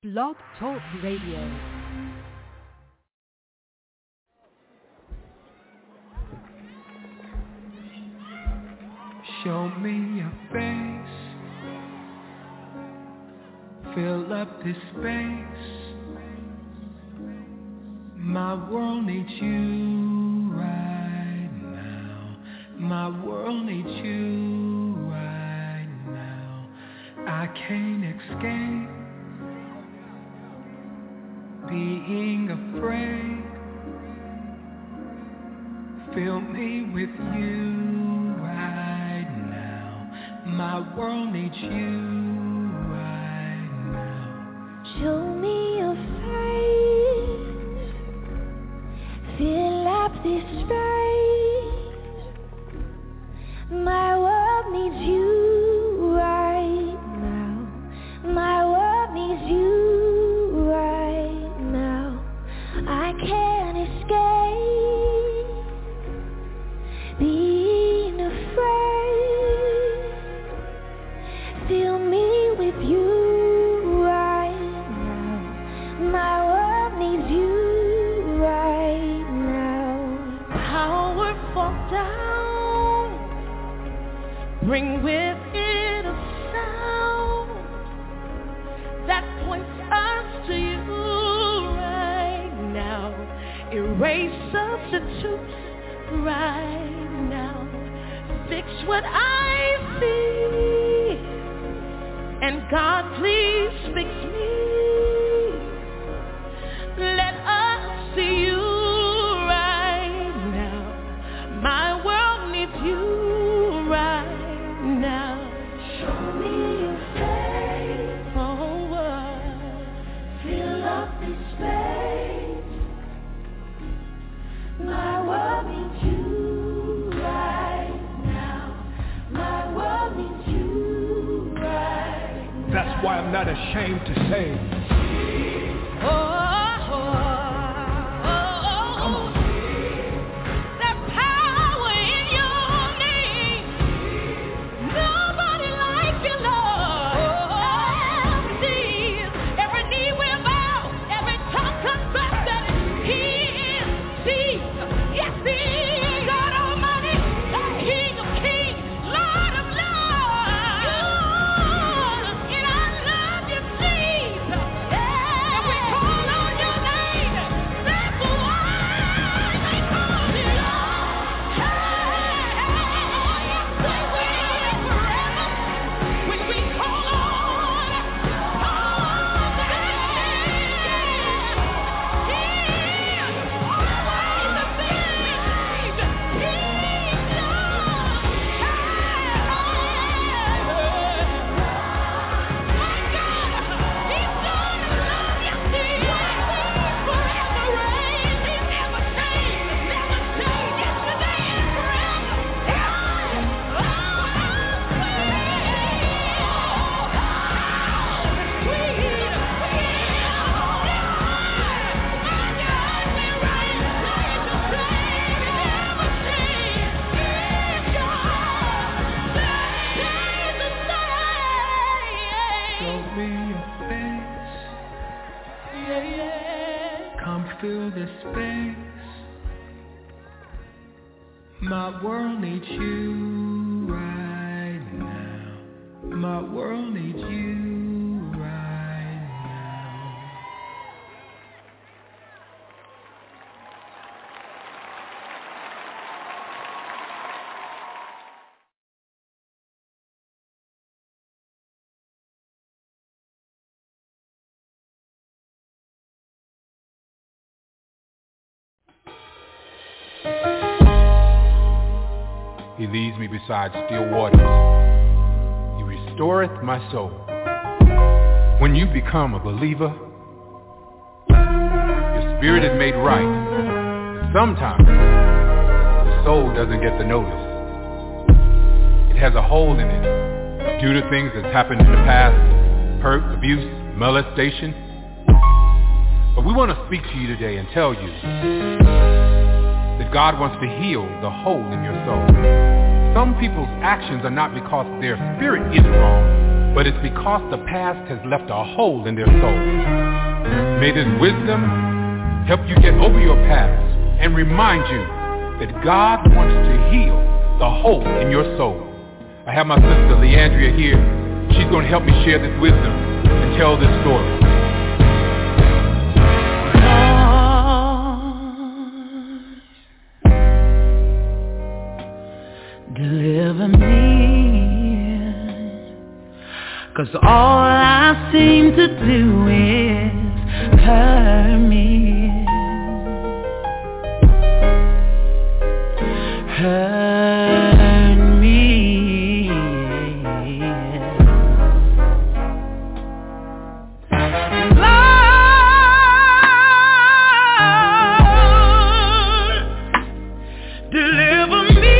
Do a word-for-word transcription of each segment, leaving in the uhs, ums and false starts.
Blog Talk Radio. Show me your face, fill up this space. My world needs you right now. My world needs you right now. I can't escape being afraid. Fill me with you right now. My world needs you right now. Show me your face, fill up this space. My world needs you right now. My world needs you right now. I can't escape being afraid. Fill me with you right now. My world needs you right now. Powerful down, bring with it a sound that points us to you right now. Erase substitutes right now. Fix what I see, and God, please fix me. Let us see you right now. My world needs you right now. Show me your face, oh, uh, fill up this space. My world needs you right now. My world needs you right now. That's why I'm not ashamed to say, oh, oh, oh, oh, come on. There's power in your name. Nobody like you, Lord. Every knee, every knee will bow, every tongue confess that He is Jesus. Yes, He is God Almighty, the King of Kings, Lord of Lords. And I love you, Jesus. And we call on your name. That's why they call you Lord. Hey, yes, we will forever. When we call on, on the name, He is always the same. He's Lord. My God, He's Lord of Lords. Yes, He is. Forever reigns. He never changes, never changes. Yesterday and forever. Oh, sweet, sweet. My God, we're right. Change the same. He never changes. He's God. Change the Show same. me your face, Yeah, yeah. come fill this space. My world needs you right now. My world needs you right now. He leads me beside still waters. He restoreth my soul. When you become a believer, your spirit is made right. And sometimes the soul doesn't get the notice. It has a hole in it due to things that's happened in the past, hurt, abuse, molestation. But we want to speak to you today and tell you that God wants to heal the hole in your soul. Some people's actions are not because their spirit is wrong, but it's because the past has left a hole in their soul. May this wisdom help you get over your past and remind you that God wants to heal the hole in your soul. I have my sister Leandria here. She's going to help me share this wisdom and tell this story. Deliver me, 'cause all I seem to do is hurt me, hurt me. Lord, deliver me.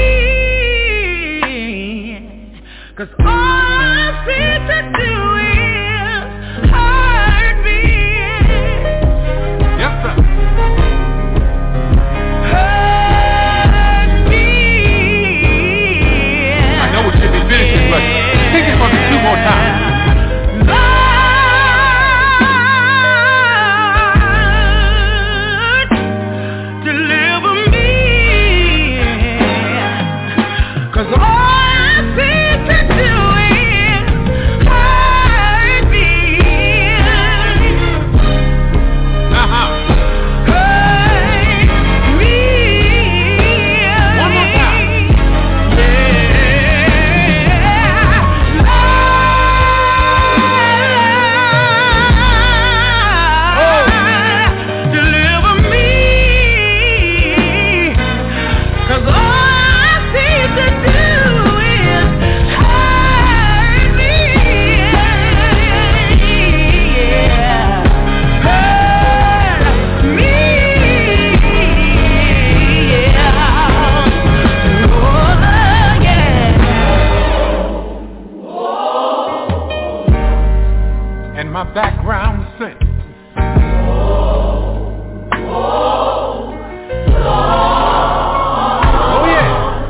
'Cause all I seem to do is hurt me. Yes, sir. Hurt me. I know it should be finishing, but take it from me two more times. Lord, deliver me. 'Cause all my background sing. Oh yeah.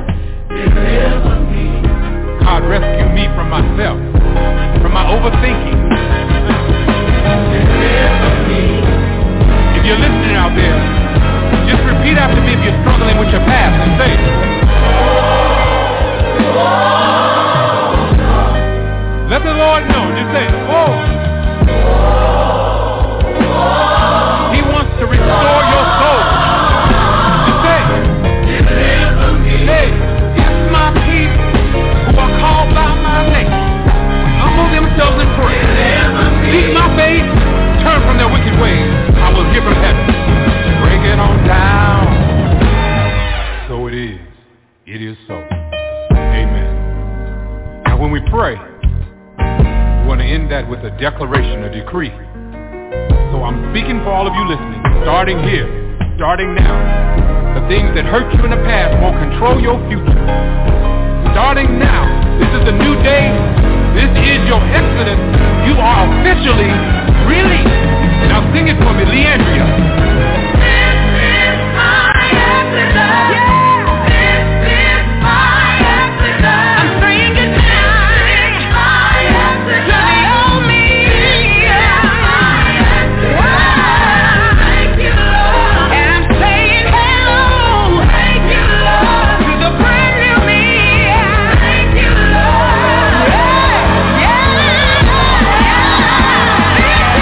God rescue me from myself, from my overthinking. If you're listening out there, just repeat after me if you're struggling with your past and say, let the Lord know. Just say, oh. He wants to restore your soul. Just say, hey, if my people who are called by my name humble themselves and pray, seek my face, turn from their wicked ways, I will hear from heaven. Bring it on down. So it is. It is so. Amen. Now when we pray, we want to end that with a declaration, a decree. So I'm speaking for all of you listening, starting here, starting now. The things that hurt you in the past won't control your future. Starting now, this is a new day. This is your exodus. You are officially released. Now sing it for me, Leandria. This is my exodus. Yeah. This is my exodus. I'm saying goodbye. Yeah.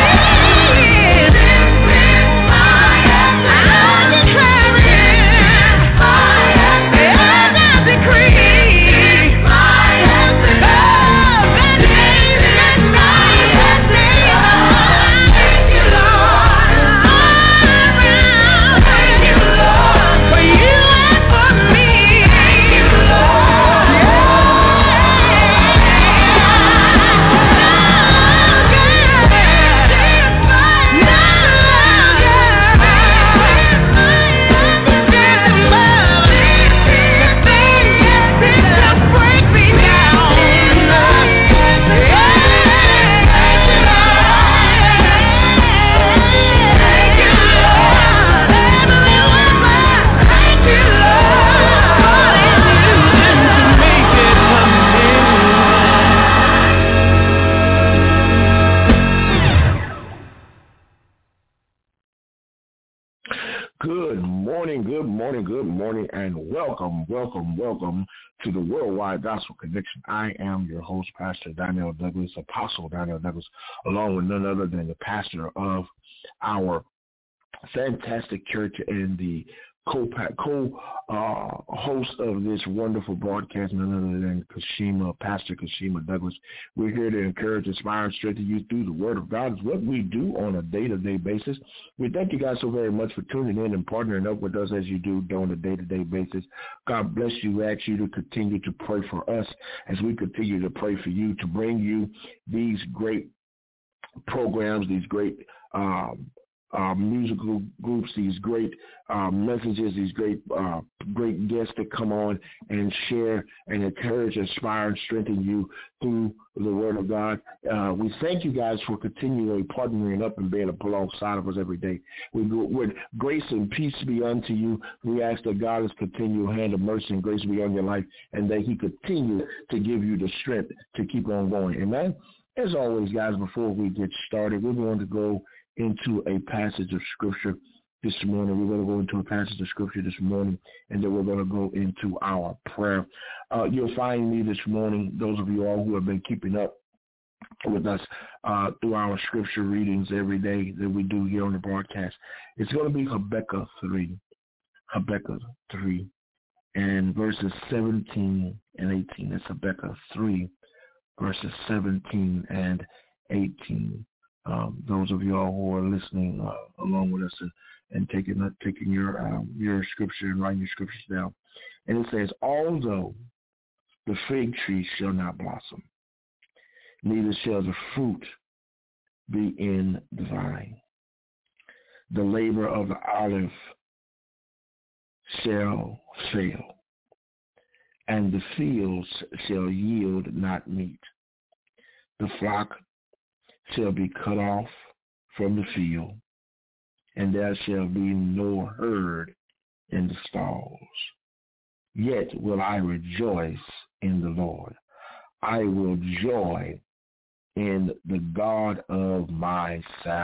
Good morning, good morning, good morning, and welcome, welcome, welcome to the Worldwide Gospel Connection. I am your host, Pastor Daniel Douglas, Apostle Daniel Douglas, along with none other than the pastor of our fantastic church and the co-host co, uh, of this wonderful broadcast, none other than Kashima, Pastor Kashima Douglas. We're here to encourage, inspire, and strengthen you through the Word of God. It's what we do on a day-to-day basis. We thank you guys so very much for tuning in and partnering up with us as you do on a day-to-day basis. God bless you. We ask you to continue to pray for us as we continue to pray for you, to bring you these great programs, these great um Uh, musical groups, these great uh, messages, these great uh, great guests that come on and share and encourage, inspire, and strengthen you through the Word of God. Uh, we thank you guys for continually partnering up and being alongside of us every day. We go, with grace and peace be unto you. We ask that God has continual hand of mercy and grace be on your life, and that He continue to give you the strength to keep on going. Amen. As always, guys, before we get started, we're going to go into a passage of Scripture this morning. We're going to go into a passage of Scripture this morning, and then we're going to go into our prayer. Uh, you'll find me this morning, those of you all who have been keeping up with us uh, through our Scripture readings every day that we do here on the broadcast. It's going to be Habakkuk three, Habakkuk three, and verses seventeen and eighteen. That's Habakkuk three, verses seventeen and eighteen. Um, those of you all who are listening uh, along with us and, and taking uh, taking your um, your scripture and writing your scriptures down. And it says, although the fig tree shall not blossom, neither shall the fruit be in the vine, the labor of the olive shall fail, and the fields shall yield not meat. The flock shall be cut off from the field, and there shall be no herd in the stalls. Yet will I rejoice in the Lord. I will joy in the God of my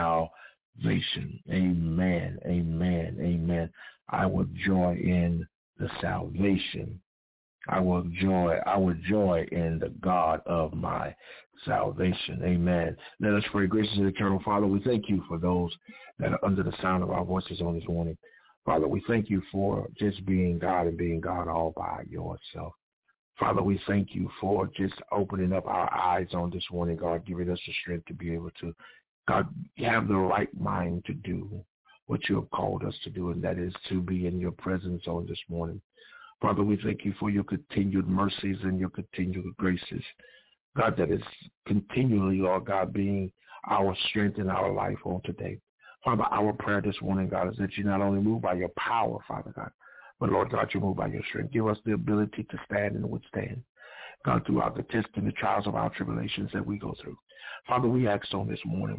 salvation. Amen, amen, amen. I will joy in the salvation. I will joy, I will joy in the God of my salvation. Amen. Let us pray. Gracious and eternal Father, we thank you for those that are under the sound of our voices on this morning. Father, we thank you for just being God and being God all by yourself. Father, we thank you for just opening up our eyes on this morning, God, giving us the strength to be able to, God, have the right mind to do what you have called us to do, and that is to be in your presence on this morning. Father, we thank you for your continued mercies and your continued graces. God, that is continually, Lord God, being our strength in our life on today. Father, our prayer this morning, God, is that you not only move by your power, Father God, but Lord God, you move by your strength. Give us the ability to stand and withstand, God, throughout the tests and the trials of our tribulations that we go through. Father, we ask on this morning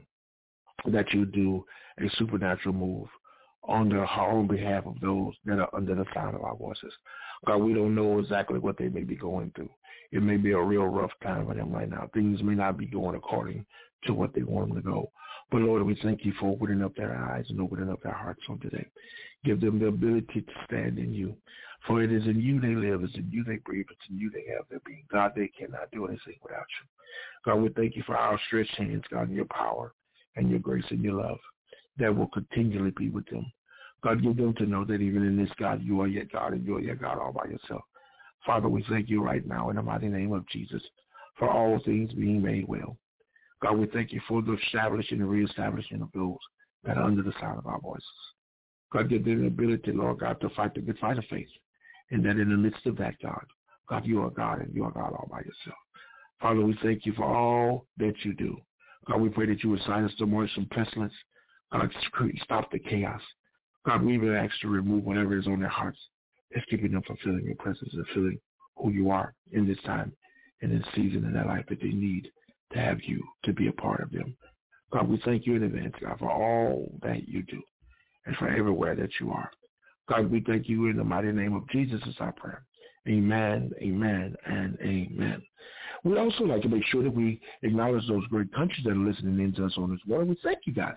that you do a supernatural move on the on behalf of those that are under the sound of our voices. God, we don't know exactly what they may be going through. It may be a real rough time for them right now. Things may not be going according to what they want them to go. But Lord, we thank you for opening up their eyes and opening up their hearts on today. Give them the ability to stand in you. For it is in you they live, it's in you they breathe, it's in you they have their being. God, they cannot do anything without you. God, we thank you for our stretched hands, God, and your power and your grace and your love that will continually be with them. God, give them to know that even in this, God, you are yet God and you are yet God all by yourself. Father, we thank you right now in the mighty name of Jesus for all things being made well. God, we thank you for the establishing and reestablishing of those that are under the sound of our voices. God, give them the ability, Lord God, to fight the good fight of faith. And that in the midst of that, God, God, you are God and you are God all by yourself. Father, we thank you for all that you do. God, we pray that you would silence the noise and pestilence. God, stop the chaos. God, we even ask to remove whatever is on their hearts that's keeping them from feeling your presence and feeling who you are in this time and this season in their life that they need to have you to be a part of them. God, we thank you in advance, God, for all that you do and for everywhere that you are. God, we thank you in the mighty name of Jesus is our prayer. Amen, amen, and amen. We'd also like to make sure that we acknowledge those great countries that are listening in to us on this morning. We thank you guys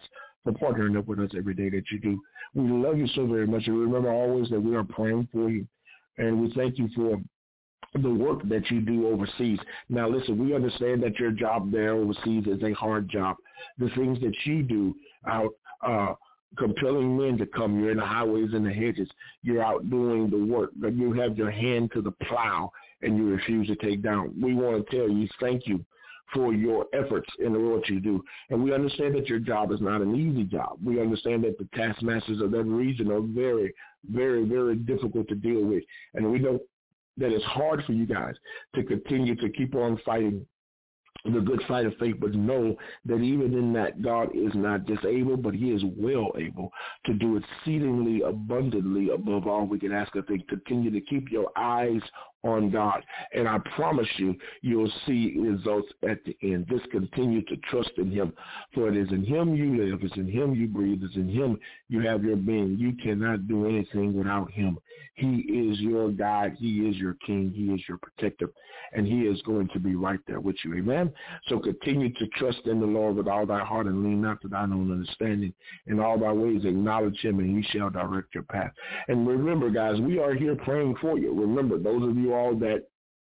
for partnering up with us every day that you do. We love you so very much. And remember always that we are praying for you. And we thank you for the work that you do overseas. Now, listen, we understand that your job there overseas is a hard job. The things that you do out uh, compelling men to come. You're in the highways and the hedges. You're out doing the work. But you have your hand to the plow and you refuse to take down. We want to tell you thank you for your efforts in the work you do. And we understand that your job is not an easy job. We understand that the taskmasters of that region are very, very, very difficult to deal with. And we know that it's hard for you guys to continue to keep on fighting the good fight of faith, but know that even in that, God is not just able, but he is well able to do exceedingly abundantly above all we can ask or think. Continue to keep your eyes on God, and I promise you, you'll see results at the end. Just continue to trust in him, for it is in him you live, it's in him you breathe, it's in him you have your being. You cannot do anything without him. He is your guide, he is your king, he is your protector, and he is going to be right there with you. Amen? So continue to trust in the Lord with all thy heart and lean not to thine own understanding. In all thy ways acknowledge him, and he shall direct your path. And remember, guys, we are here praying for you. Remember, those of you all that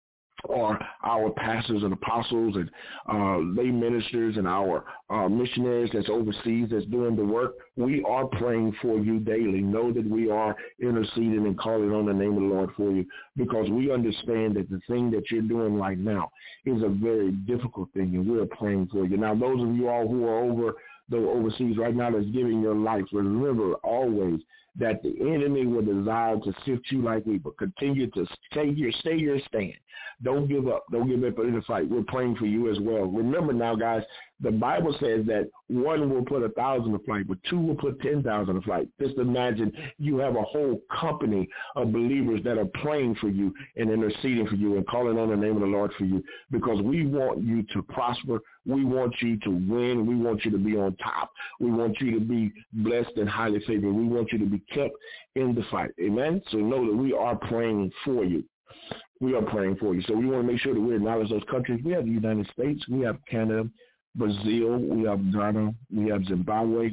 are our pastors and apostles and uh, lay ministers and our uh, missionaries that's overseas that's doing the work, we are praying for you daily. Know that we are interceding and calling on the name of the Lord for you, because we understand that the thing that you're doing right now is a very difficult thing, and we're praying for you. Now, those of you all who are over the overseas right now that's giving your life, remember always that the enemy will desire to sift you like wheat, but continue to stay your, stay your stand. Don't give up. Don't give up in the fight. We're praying for you as well. Remember now, guys, the Bible says that one will put a thousand to flight, but two will put ten thousand to flight. Just imagine you have a whole company of believers that are praying for you and interceding for you and calling on the name of the Lord for you, because we want you to prosper. We want you to win. We want you to be on top. We want you to be blessed and highly favored. We want you to be kept in the fight. Amen? So know that we are praying for you. We are praying for you. So we want to make sure that we acknowledge those countries. We have the United States. We have Canada, Brazil. We have Ghana. We have Zimbabwe.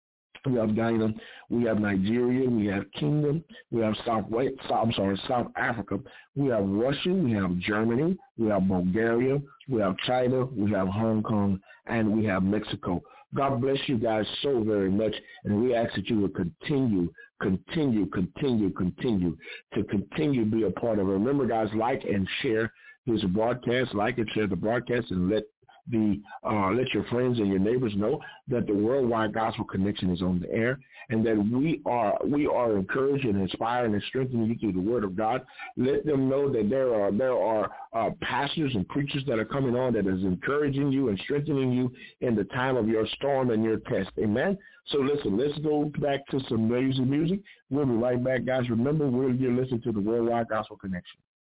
We have Ghana. We have Nigeria. We have Kingdom. We have South, I'm sorry, South Africa. We have Russia. We have Germany. We have Bulgaria. We have China. We have Hong Kong. And we have Mexico. God bless you guys so very much. And we ask that you will continue, continue, continue, continue to continue to be a part of it. Remember, guys, like and share this broadcast. Like and share the broadcast, and let the uh, let your friends and your neighbors know that the Worldwide Gospel Connection is on the air, and that we are we are encouraging, inspiring, and strengthening you through the Word of God. Let them know that there are there are uh, pastors and preachers that are coming on that is encouraging you and strengthening you in the time of your storm and your test. Amen. So listen, let's go back to some amazing music. We'll be right back, guys. Remember, we're you're listening to the Worldwide Gospel Connection.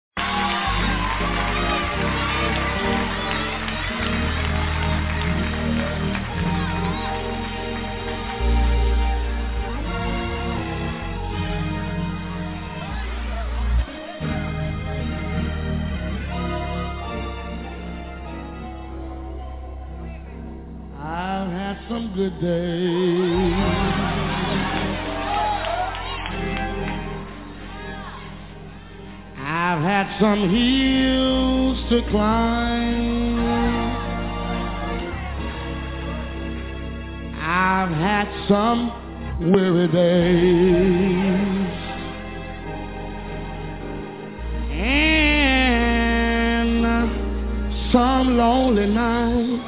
I've had some good days. I've had some hills to climb. I've had some weary days. And some lonely nights.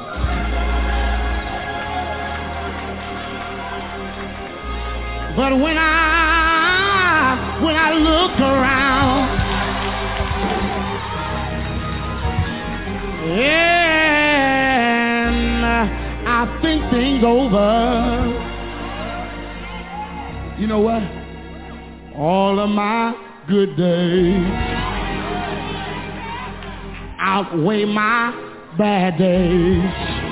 But when I, when I look around, and I think things over, you know what? All of my good days outweigh my bad days.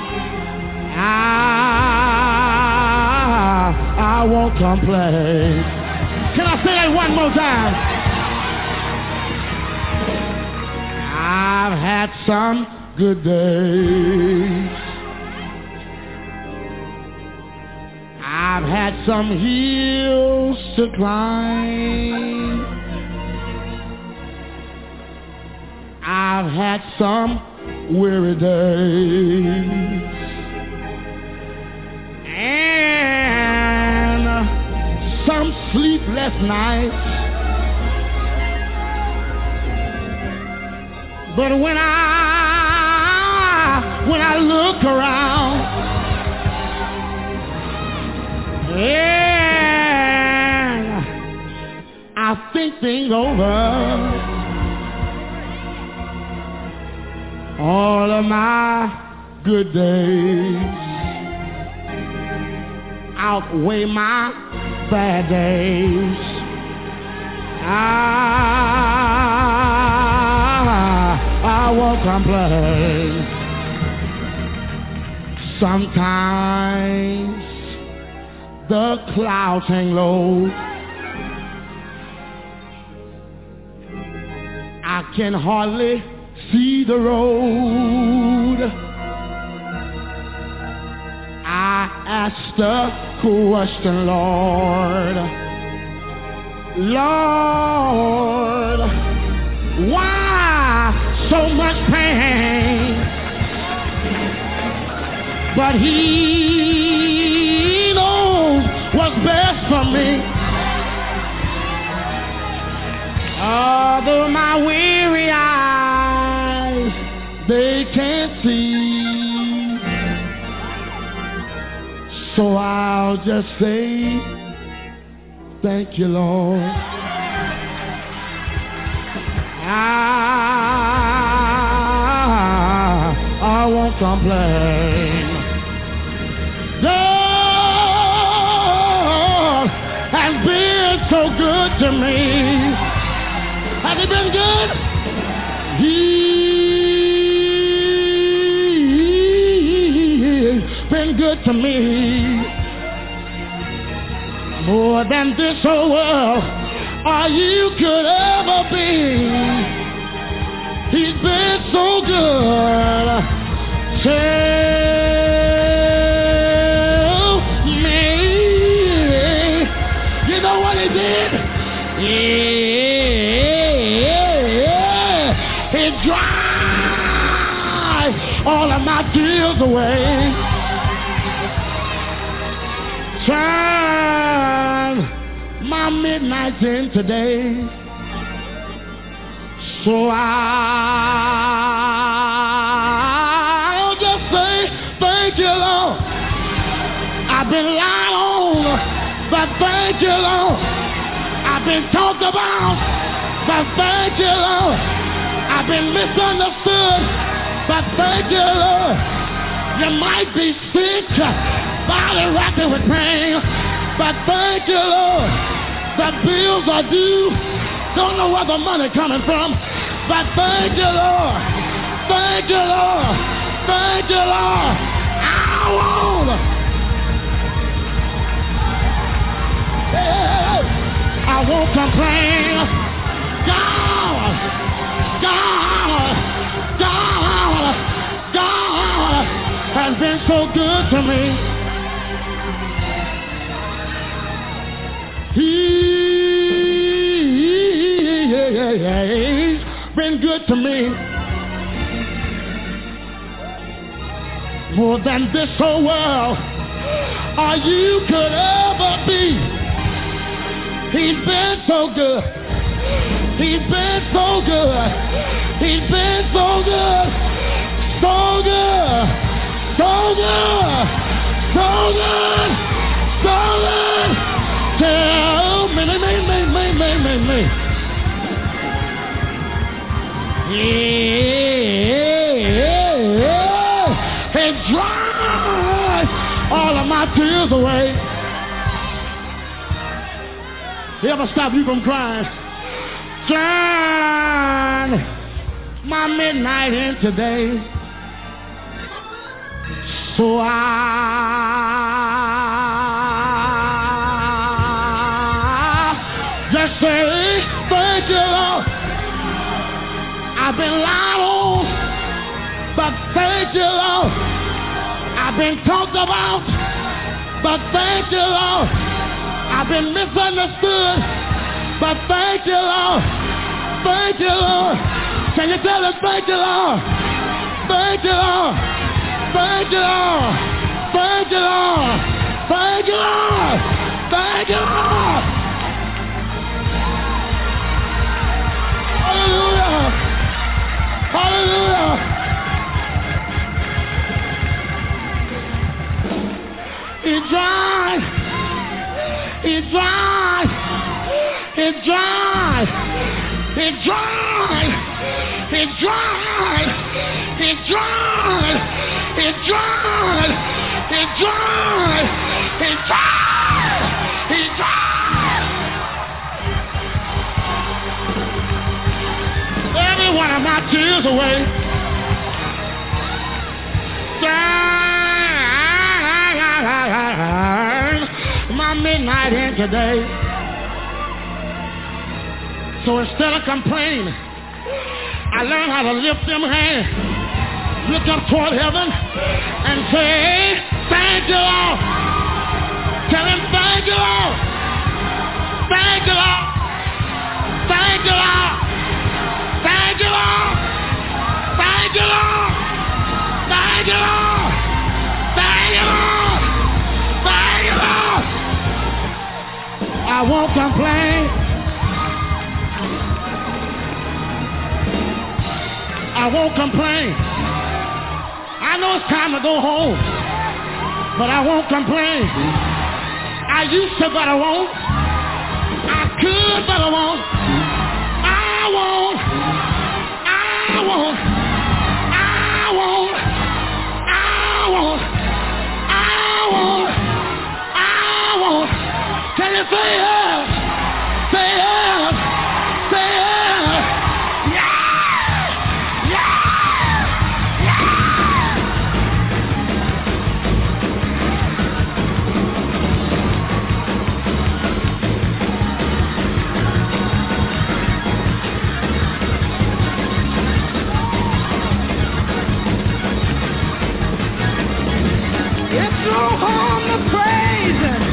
I I won't complain. Can I say that one more time? I've had some good days. I've had some hills to climb. I've had some weary days. And some sleepless nights. But when I, when I look around, and I think things over, all of my good days outweigh my bad days. I, I won't complain. Sometimes the clouds hang low. I can hardly see the road. I asked the question, Lord, Lord, why so much pain? But He knows what's best for me. Although my weary eyes, they can't see. So I'll just say, thank you, Lord. I, I won't complain. God has been so good to me. Has He been good? He's been good to me. More than this whole world or you could ever be. He's been so good. Tell me, you know what He did? Yeah, He dried all of my tears away. Turn my midnights into days. So I'll just say thank you, Lord. I've been lied on, but thank you, Lord. I've been talked about, but thank you, Lord. I've been misunderstood, but thank you, Lord. You might be sick, body racking with pain, but thank you, Lord. The bills are due, don't know where the money coming from, but thank you, Lord. Thank you, Lord. Thank you, Lord. I won't. Hey, I won't complain. God, God, God, God has been so good to me. He's been good to me. More than this whole world or you could ever be. He's been so good. He's been so good. He's been so good. So good. So good. So good. So good. Tell me, me, me, me, me, me, me. Yeah, it dries all of my tears away. He ever stop you from crying? Turn my midnight into day. So I just say thank you, Lord. I've been lied on, but thank you, Lord. I've been talked about, but thank thank you, Lord. I've been misunderstood, but thank you, Lord. Thank you, Lord. Can you tell us thank you, Lord? Thank you, Lord. Thank you, Lord. Thank you, Lord. Thank you, Lord. Thank you, Lord. Hallelujah. Hallelujah. It dries. It dries. It dries. It dries. It dries. It dries. It dries. It dries. It dries. It dries. Every one of my tears away. My midnight in today. So instead of complaining, I learned how to lift them hands, look up toward heaven, and say, thank you, Lord. Tell him, thank you, Lord. Thank you, Lord. Thank you, Lord. Thank you, Lord. Thank you, Lord. Thank you, Lord. Thank you, Lord. Thank you, Lord. I won't complain. I won't complain. I know it's time to go home, but I won't complain. I used to, but I won't. I could, but I won't. I won't. I won't. I won't. I won't. I won't. I won't. Can you say yes? Say yes. Say yes. It's no harm to praising.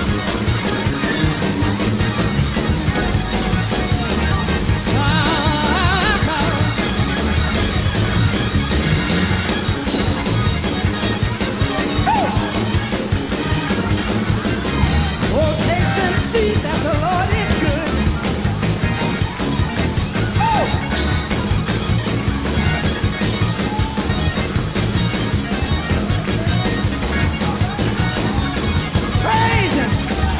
Oh, taste and see that the Lord is good. Oh. Praise him.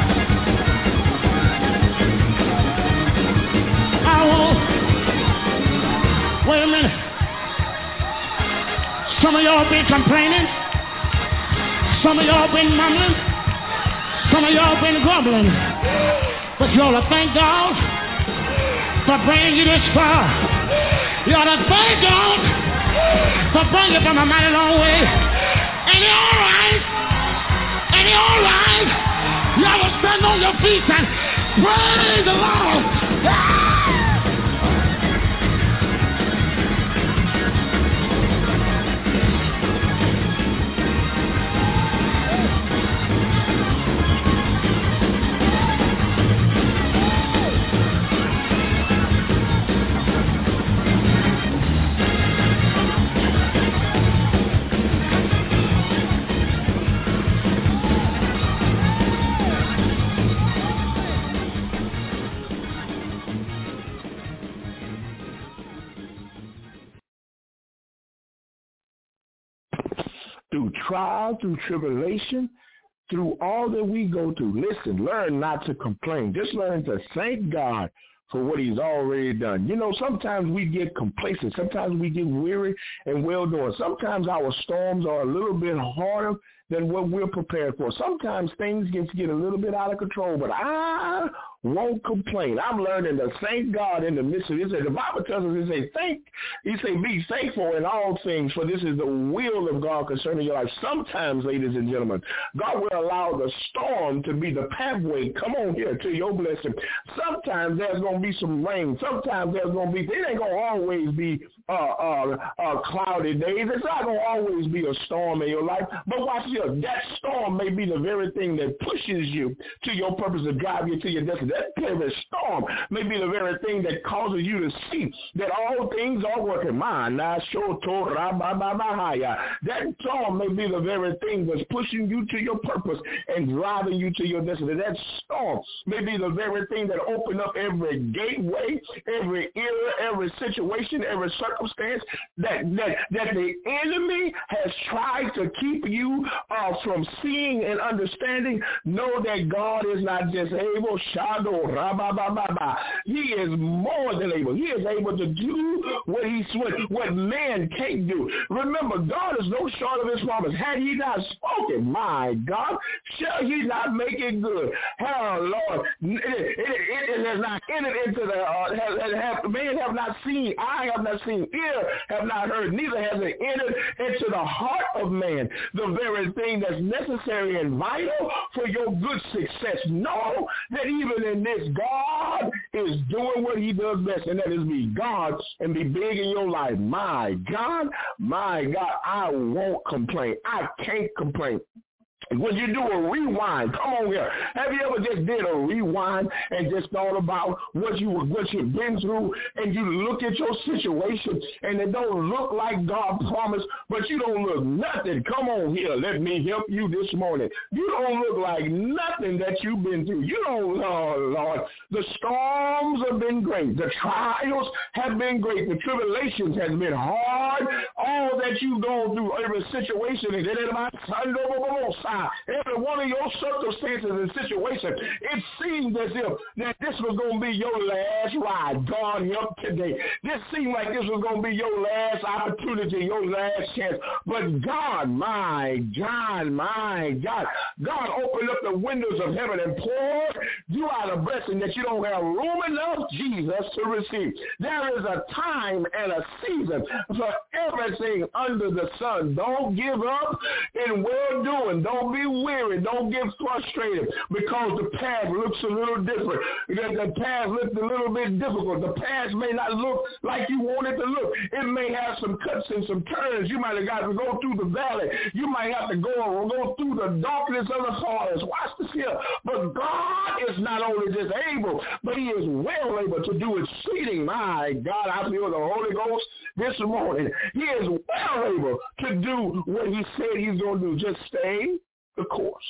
I won't. Wait a minute. Some of y'all been complaining. Some of y'all been mumbling. Some of y'all been grumbling. But you ought to thank God for bringing you this far. You ought to thank God for bringing you from a mighty long way. And you're all right. And you're all right. You ought to stand on your feet and praise the Lord. Ah! Through trial, through tribulation, through all that we go through. Listen, learn not to complain. Just learn to thank God for what he's already done. You know, sometimes we get complacent. Sometimes we get weary and well-doing. Sometimes our storms are a little bit harder than what we're prepared for. Sometimes things get, get a little bit out of control, but I won't complain. I'm learning to thank God in the midst of this. The Bible tells us, it say, thank, he say, be thankful in all things, for this is the will of God concerning your life. Sometimes, ladies and gentlemen, God will allow the storm to be the pathway, come on here, to your blessing. Sometimes there's going to be some rain. Sometimes there's going to be, it ain't going to always be uh, uh, uh, cloudy days. It's not going to always be a storm in your life. But watch this. That storm may be the very thing that pushes you to your purpose, to drive you to your destiny. That very storm may be the very thing that causes you to see that all things are working. That storm may be the very thing that's pushing you to your purpose and driving you to your destiny. That storm may be the very thing that opened up every gateway, every era, every situation, every circumstance that that, that the enemy has tried to keep you uh, from seeing and understanding. Know that God is not just able, Shado, Rabababa. He is more than able. He is able to do what he what, what man can't do. Remember, God is no short of his promise. Had he not spoken, my God, shall he not make it good? Hell, Lord, it, it, it, it has not entered into the, uh, has, have, man have not seen, eye have not seen, ear have not heard, neither has it entered into the heart of man, the very thing that's necessary and vital for your good success. Know that even in this, God is doing what he does best, and that is be God and be big in your life. My God, my God, I won't complain. I can't complain. When you do a rewind, come on here. Have you ever just did a rewind and just thought about what you what you've been through, and you look at your situation and it don't look like God promised, but you don't look nothing. Come on here, let me help you this morning. You don't look like nothing that you've been through. You don't, oh Lord. The storms have been great. The trials have been great. The tribulations has been hard. All that you've gone through, every situation, and then my son, every one of your circumstances and situations, it seemed as if that this was going to be your last ride. God help today. This seemed like this was going to be your last opportunity, your last chance. But God, my God, my God, God opened up the windows of heaven and poured you out a blessing that you don't have room enough, Jesus, to receive. There is a time and a season for everything under the sun. Don't give up in well-doing. Don't be weary. Don't get frustrated because the path looks a little different. The path looks a little bit difficult. The path may not look like you want it to look. It may have some cuts and some turns. You might have got to go through the valley. You might have to go, go through the darkness of the forest. Watch this here. But God is not only just able, but he is well able to do exceeding. My God, I feel the Holy Ghost this morning. He is well able to do what he said he's going to do. Just stay the course.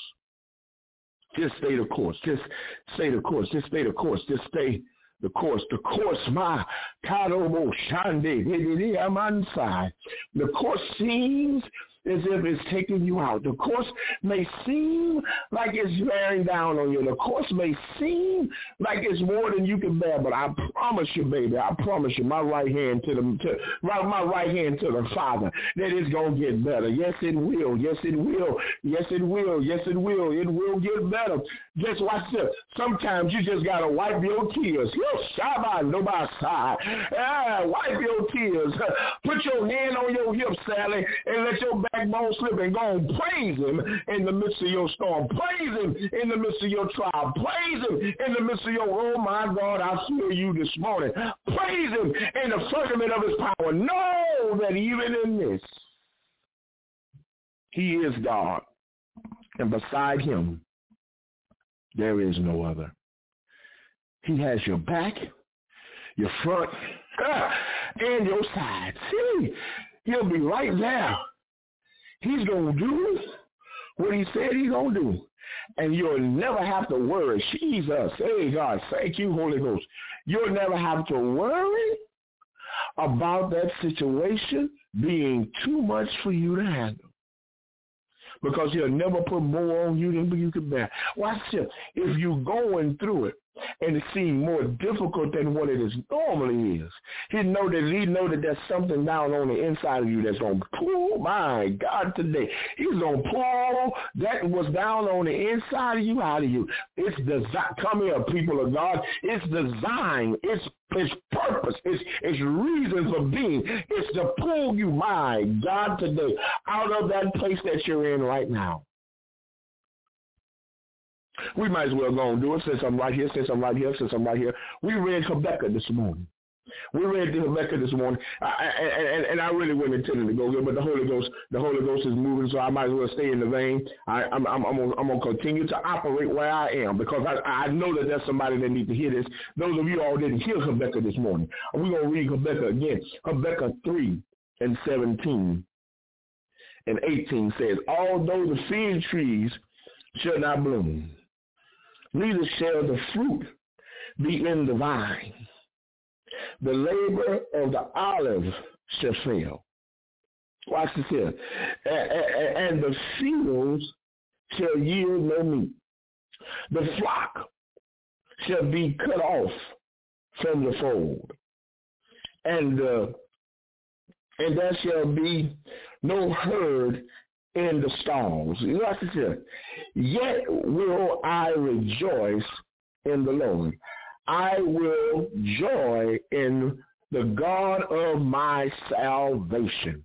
Just stay the course. Just stay the course. Just stay the course. Just stay the course. The course, my Kadobo Shande, the course seems as if it's taking you out. The course may seem like it's bearing down on you. The course may seem like it's more than you can bear, but I promise you, baby, I promise you, my right hand to the to, right, my right hand to the Father, that it's gonna get better. Yes, it will. Yes, it will. Yes, it will. Yes, it will. It will get better. Just watch this. Sometimes you just gotta wipe your tears. Shabbat, nobody side. Ah, wipe your tears. Put your hand on your hip, Sally, and let your backbone slip and go and praise him in the midst of your storm. Praise him in the midst of your trial. Praise him in the midst of your, oh my God, I feel you this morning. Praise him in the firmament of his power. Know that even in this, he is God. And beside him, there is no other. He has your back, your front, and your side. See, he'll be right there. He's going to do what he said he's going to do. And you'll never have to worry. Jesus, hey God, thank you, Holy Ghost. You'll never have to worry about that situation being too much for you to handle. because he'll never put more on you than you can bear. Watch this. If you're going through it and it seems more difficult than what it is normally is, he know that he know that there's something down on the inside of you that's going to pull, my God, today. He's going to pull that was down on the inside of you out of you. It's design. Come here, people of God. It's design. It's It's purpose. It's, it's reason for being. It's to pull you, my God, today out of that place that you're in right now. We might as well go and do it since I'm right here, since I'm right here, since I'm right here. We read Habakkuk this morning. We read Habakkuk this morning, I, and, and I really wasn't intending to go here, but the Holy Ghost, the Holy Ghost is moving, so I might as well stay in the vein. I, I'm, I'm, I'm gonna, I'm gonna continue to operate where I am because I, I know that there's somebody that needs to hear this. Those of you all didn't hear Habakkuk this morning. We're gonna read Habakkuk again. Habakkuk three and seventeen and eighteen says, "Although the fig trees shall not bloom, neither shall the fruit be in the vine. The labor of the olive shall fail." Watch this here. "And the fields shall yield no meat. The flock shall be cut off from the fold. And, uh, and there shall be no herd in the stalls." Watch this here. "Yet will I rejoice in the Lord. I will joy in the God of my salvation."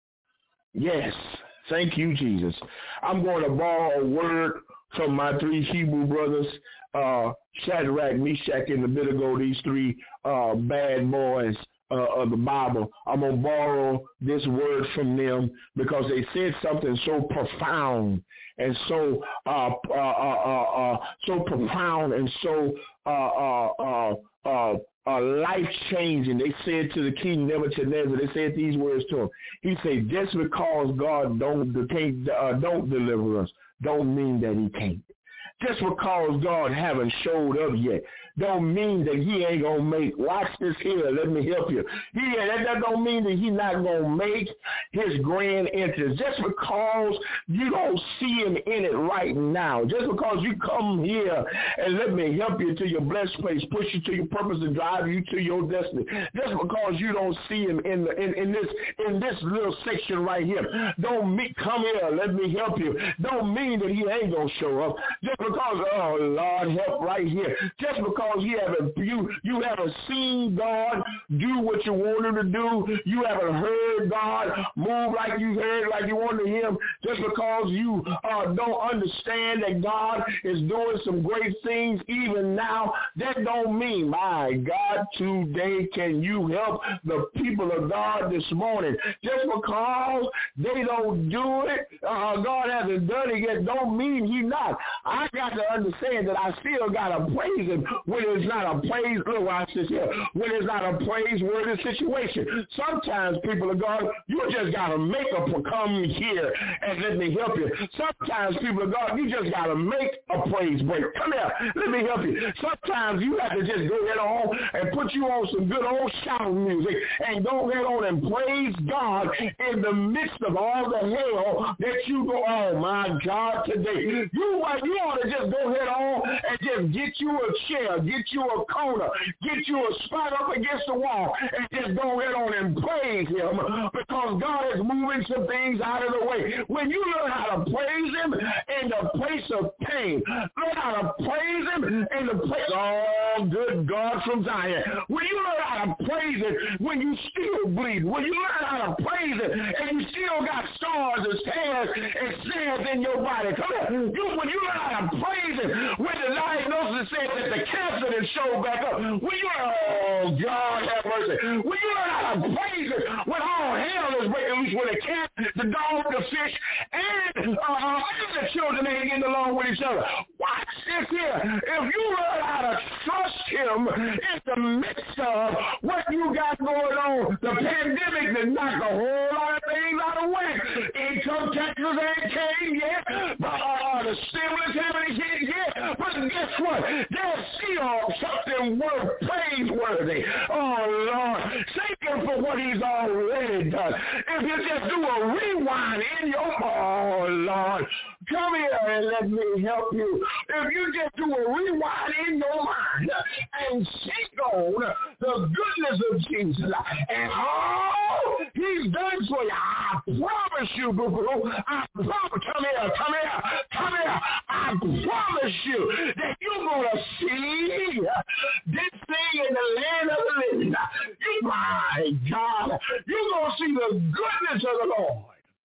Yes, thank you, Jesus. I'm going to borrow a word from my three Hebrew brothers, uh, Shadrach, Meshach, and Abednego, these three uh, bad boys uh, of the Bible. I'm going to borrow this word from them because they said something so profound and so uh, uh, uh, uh, so profound and so uh, uh, uh, uh, uh, life-changing. They said to the king Nebuchadnezzar, they said these words to him. He said, "Just because God don't can't, uh, don't deliver us, don't mean that he can't. Just because God haven't showed up yet, don't mean that he ain't going to make." Watch this here. Let me help you. He, that, that don't mean that he's not going to make his grand entrance. Just because you don't see him in it right now, just because you come here and let me help you to your blessed place, push you to your purpose and drive you to your destiny, just because you don't see him in, the, in, in, this, in this little section right here, don't mean, come here, let me help you, don't mean that he ain't going to show up. Just because, oh, Lord, help right here. Just because you haven't, you, you haven't seen God do what you want him to do, you haven't heard God move like you heard, like you wanted him, just because you uh, don't understand that God is doing some great things even now, that don't mean, my God, today can you help the people of God this morning? Just because they don't do it, uh, God hasn't done it yet, don't mean he's not. I got to understand that I still got to praise him when it's not a praise, look, watch this here, when it's not a praiseworthy situation. Sometimes, people of God, you just got to make a come here and let me help you. Sometimes, people of God, you just got to make a praise break. Come here, let me help you. Sometimes you have to just go ahead on and put you on some good old shouting music and go ahead on and praise God in the midst of all the hell that you go, oh my God, today. You, you ought to just go ahead on and just get you a chair, get you a corner, get you a spot up against the wall and just go ahead on and praise him because God is moving some things out of the way. When you learn how to praise him in the place of pain, learn how to praise him in the place, oh, good God from Zion. When you learn how to praise it when you still bleed, when you learn how to praise it and you still got scars and tears and sins in your body, come here. You, when you learn how to praise it when the diagnosis said that the cancer didn't show back up, when you learn, oh, God have mercy, when you learn how to praise it when all hell is breaking loose with the cat, the dog, the fish, and, uh, and the children ain't getting along with each other. Watch this here. If you learn how to trust him in the midst of what you got going on, the pandemic did knock a whole lot of things out of whack. Income taxes ain't came yet, but uh, the stimulus haven't hit yet. But guess what? There's still something worth praiseworthy. Oh, Lord. Say Lord for what he's already done. If you just do a rewind in your, oh Lord, come here and let me help you. If you just do a rewind in your mind and think on the goodness of Jesus and all he's done for you, I promise you, boo-boo, I promise, come here, come here, come here, I promise you that you're going to see this thing in the land of the living. You, my God, you're going to see the goodness of the Lord.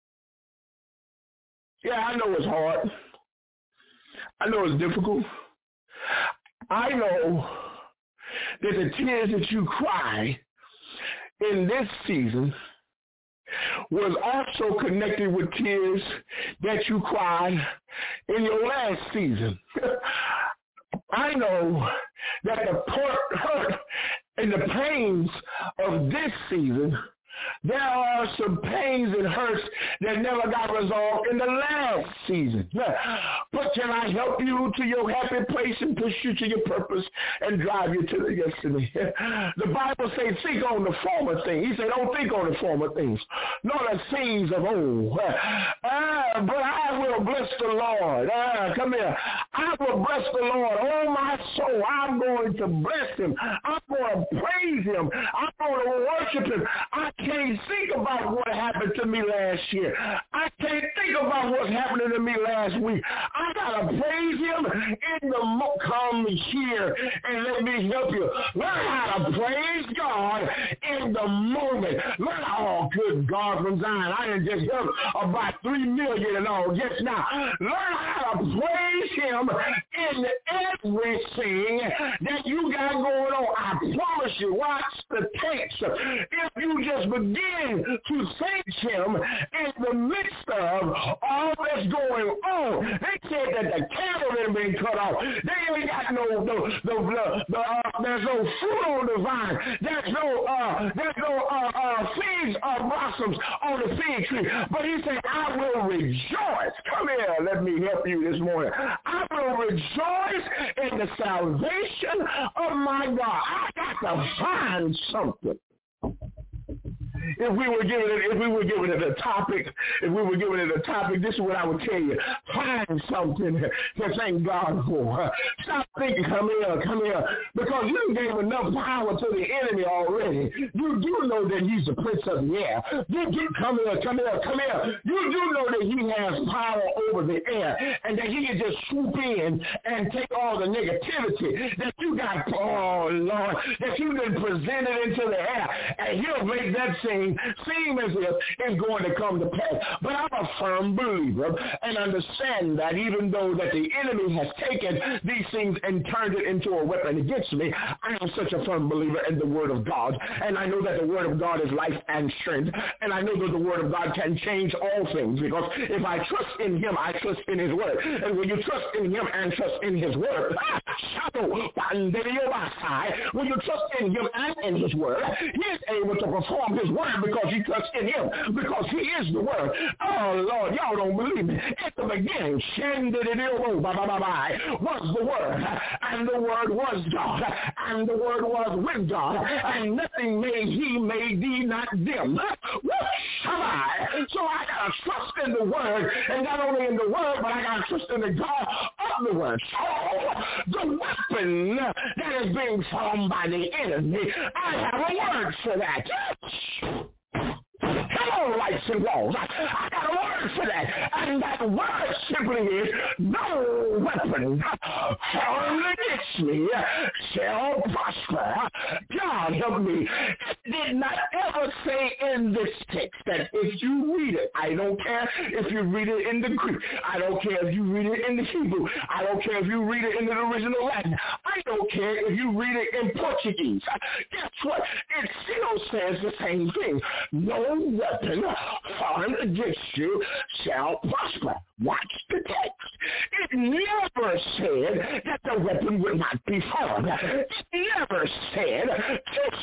Yeah, I know it's hard. I know it's difficult. I know that the tears that you cry in this season was also connected with tears that you cried in your last season. I know that the hurt and the pains of this season, there are some pains and hurts that never got resolved in the last season. But can I help you to your happy place and push you to your purpose and drive you to the destiny? The Bible says, think on the former things. He said, don't think on the former things, nor the things of old. Uh, but I will bless the Lord. Uh, come here. I will bless the Lord. Oh, my soul, I'm going to bless him. I'm going to praise him. I'm going to worship him. I can't think about what happened to me last year. I can't think about what's happening to me last week. I gotta praise him in the mo- come here and let me help you. Learn how to praise God in the moment. Learn, oh, good God from Zion. I didn't just help about three million and all just now. Learn how to praise him in everything that you got going on. I promise you, watch the text. If you just begin to thank him in the midst of all that's going on. They said that the cattle had been cut off. They ain't got no, no, no, no, no uh, there's no fruit on the vine. There's no, uh, there's no uh, uh, figs or blossoms on the fig tree. But he said, I will rejoice. Come here, let me help you this morning. I will rejoice in the salvation of my God. I got to find something. If we were giving it, if we were giving it a topic, if we were giving it a topic, this is what I would tell you. Find something to thank God for. Stop thinking, come here, come here, because you gave enough power to the enemy already. You do know that he's the prince of the air. You do, come here, come here, come here. You do know that he has power over the air and that he can just swoop in and take all the negativity that you got, oh Lord, that you've been presented into the air, and he'll make that thing seem as if it's going to come to pass. But I'm a firm believer and understand that even though that the enemy has taken these things and turned it into a weapon against me, I am such a firm believer in the word of God. And I know that the word of God is life and strength. And I know that the word of God can change all things, because if I trust in him, I trust in his word. And when you trust in him and trust in his word, when you trust in him and in his word, he is able to perform his word because you trust in him, because he is the word. Oh, Lord, y'all don't believe me. At the beginning, was the word, and the word was God, and the word was with God, and nothing made he made thee not them. So I got to trust in the word, and not only in the word, but I got to trust in the God of the word. So the weapon that is being formed by the enemy, I have a word for that. Hello, lights and walls. I, I got a word for that. And that word simply is, no weapon formed against me shall prosper. God help me. It did not ever say in this text that if you read it, I don't care if you read it in the Greek. I don't care if you read it in the Hebrew. I don't care if you read it in the original Latin. I don't care if you read it in Portuguese. Guess what? It still says the same thing. No weapon formed against you shall prosper. Watch the text. It never said that the weapon would not be formed. It never said, it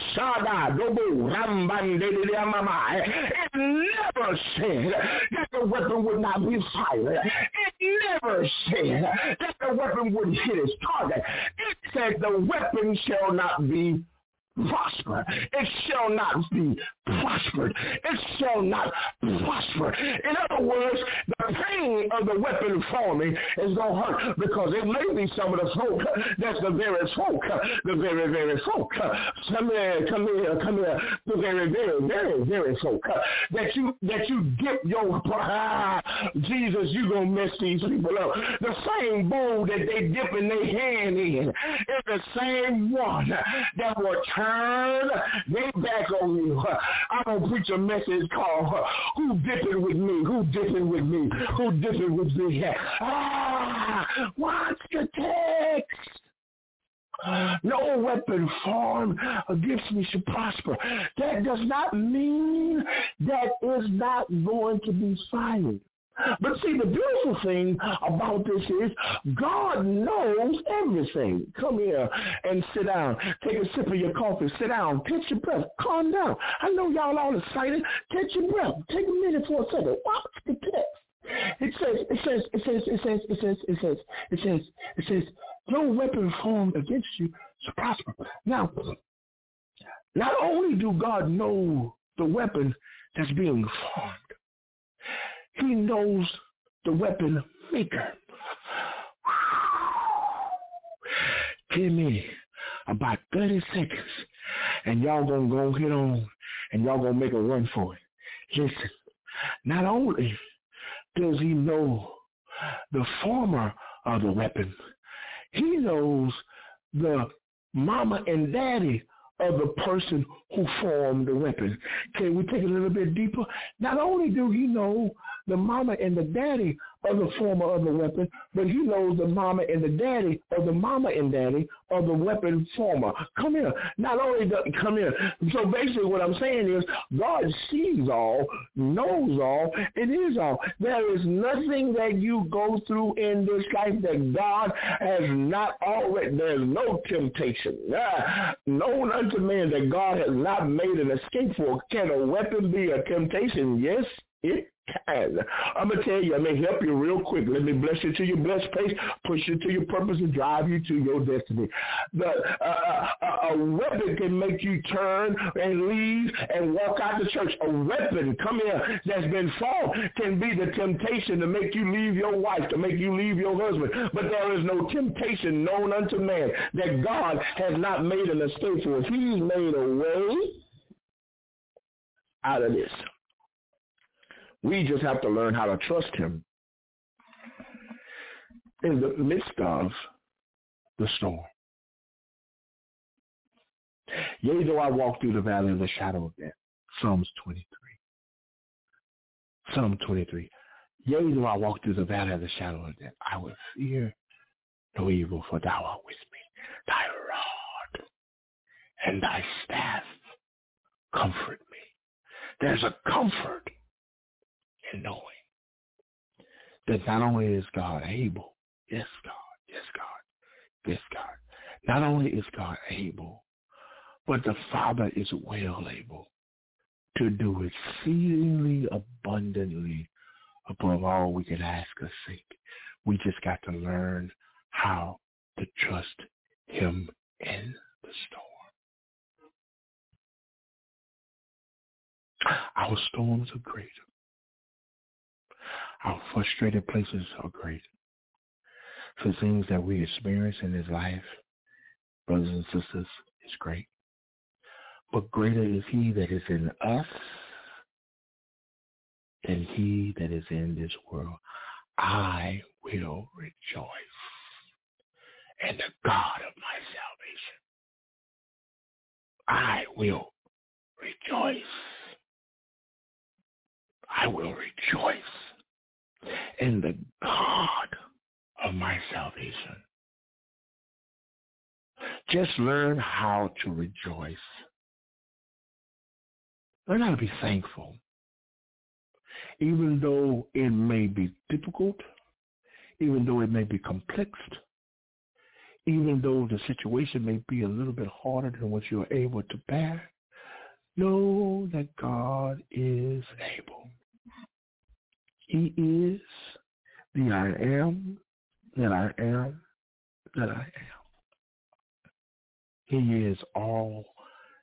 never said that the weapon would not be fired. It never said that the weapon wouldn't hit its target. It said the weapon shall not be prosper. It shall not be prospered. It shall not prosper. In other words, the pain of the weapon forming is going to hurt because it may be some of the folk that's the very folk, the very, very folk. Come here, come here, come here, the very, very, very, very folk that you that you dip your ah, Jesus, you gonna mess these people up. The same bowl that they dip in their hand in is the same one that will turn their back on you. I'm gonna preach a message called "Who dipping with me? Who dipping with me? Who dipping with me?" Ah, watch the text. No weapon formed against me shall prosper. That does not mean that is not going to be fired. But see, the beautiful thing about this is God knows everything. Come here and sit down. Take a sip of your coffee. Sit down. Catch your breath. Calm down. I know y'all all excited. Catch your breath. Take a minute for a second. Watch the text. It says, it says, it says, it says, it says, it says, it says, it says, no weapon formed against you shall prosper. Now, not only do God know the weapon that's being formed, he knows the weapon maker. Give me about thirty seconds, and y'all gonna go get on, and y'all gonna make a run for it. Listen, not only does he know the former of the weapon, he knows the mama and daddy of the person who formed the weapon. Can we take it a little bit deeper? Not only do he know the mama and the daddy of the former of the weapon, but he knows the mama and the daddy of the mama and daddy of the weapon former. Come here. Not only does come here. So basically what I'm saying is God sees all, knows all, and is all. There is nothing that you go through in this life that God has not already. There's no temptation ah, known unto man that God has not made an escape for. Can a weapon be a temptation? Yes, it can. I'm going to tell you, I'm going to help you real quick. Let me bless you to your blessed place, push you to your purpose, and drive you to your destiny. The, uh, a, a weapon can make you turn and leave and walk out the church. A weapon, come here, that's been formed can be the temptation to make you leave your wife, to make you leave your husband. But there is no temptation known unto man that God has not made an escape for. He's made a way out of this. We just have to learn how to trust him in the midst of the storm. Yea, though I walk through the valley of the shadow of death. Psalms twenty-three. Psalm twenty-three. Yea, though I walk through the valley of the shadow of death, I will fear no evil, for thou art with me. Thy rod and thy staff comfort me. There's a comfort in knowing that not only is God able, yes, God, yes, God, yes, God, not only is God able, but the Father is well able to do exceedingly abundantly above all we can ask or think. We just got to learn how to trust him in the storm. Our storms are great. Our frustrated places are great. The things that we experience in this life, brothers and sisters, is great. But greater is he that is in us than he that is in this world. I will rejoice in the God of my salvation. I will rejoice. I will rejoice in the God of my salvation. Just learn how to rejoice. Learn how to be thankful. Even though it may be difficult, even though it may be complex, even though the situation may be a little bit harder than what you're able to bear, know that God is able. He is the I am that I am that I am. He is all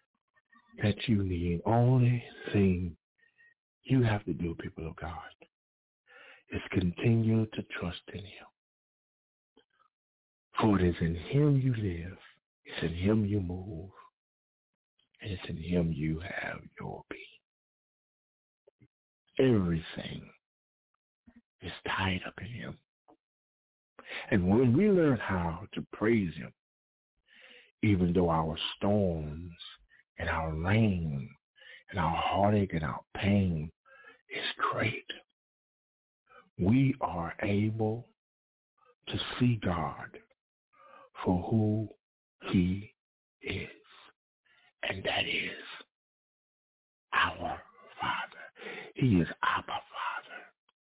that you need. Only thing you have to do, people of God, is continue to trust in him. For it is in him you live, it's in him you move, and it's in him you have your being. Everything is tied up in him. And when we learn how to praise him, even though our storms and our rain and our heartache and our pain is great, we are able to see God for who he is. And that is our Father. He is our Father,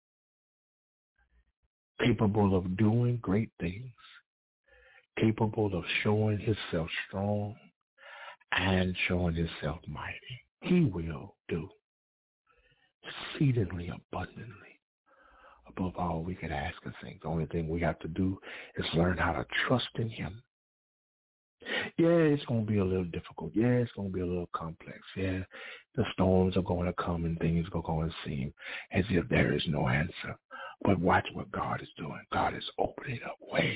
capable of doing great things, capable of showing himself strong and showing himself mighty. He will do exceedingly abundantly above all we could ask or think. The only thing we have to do is learn how to trust in him. Yeah, it's going to be a little difficult. Yeah, it's going to be a little complex. Yeah, the storms are going to come and things are going to seem as if there is no answer. But watch what God is doing. God is opening up ways,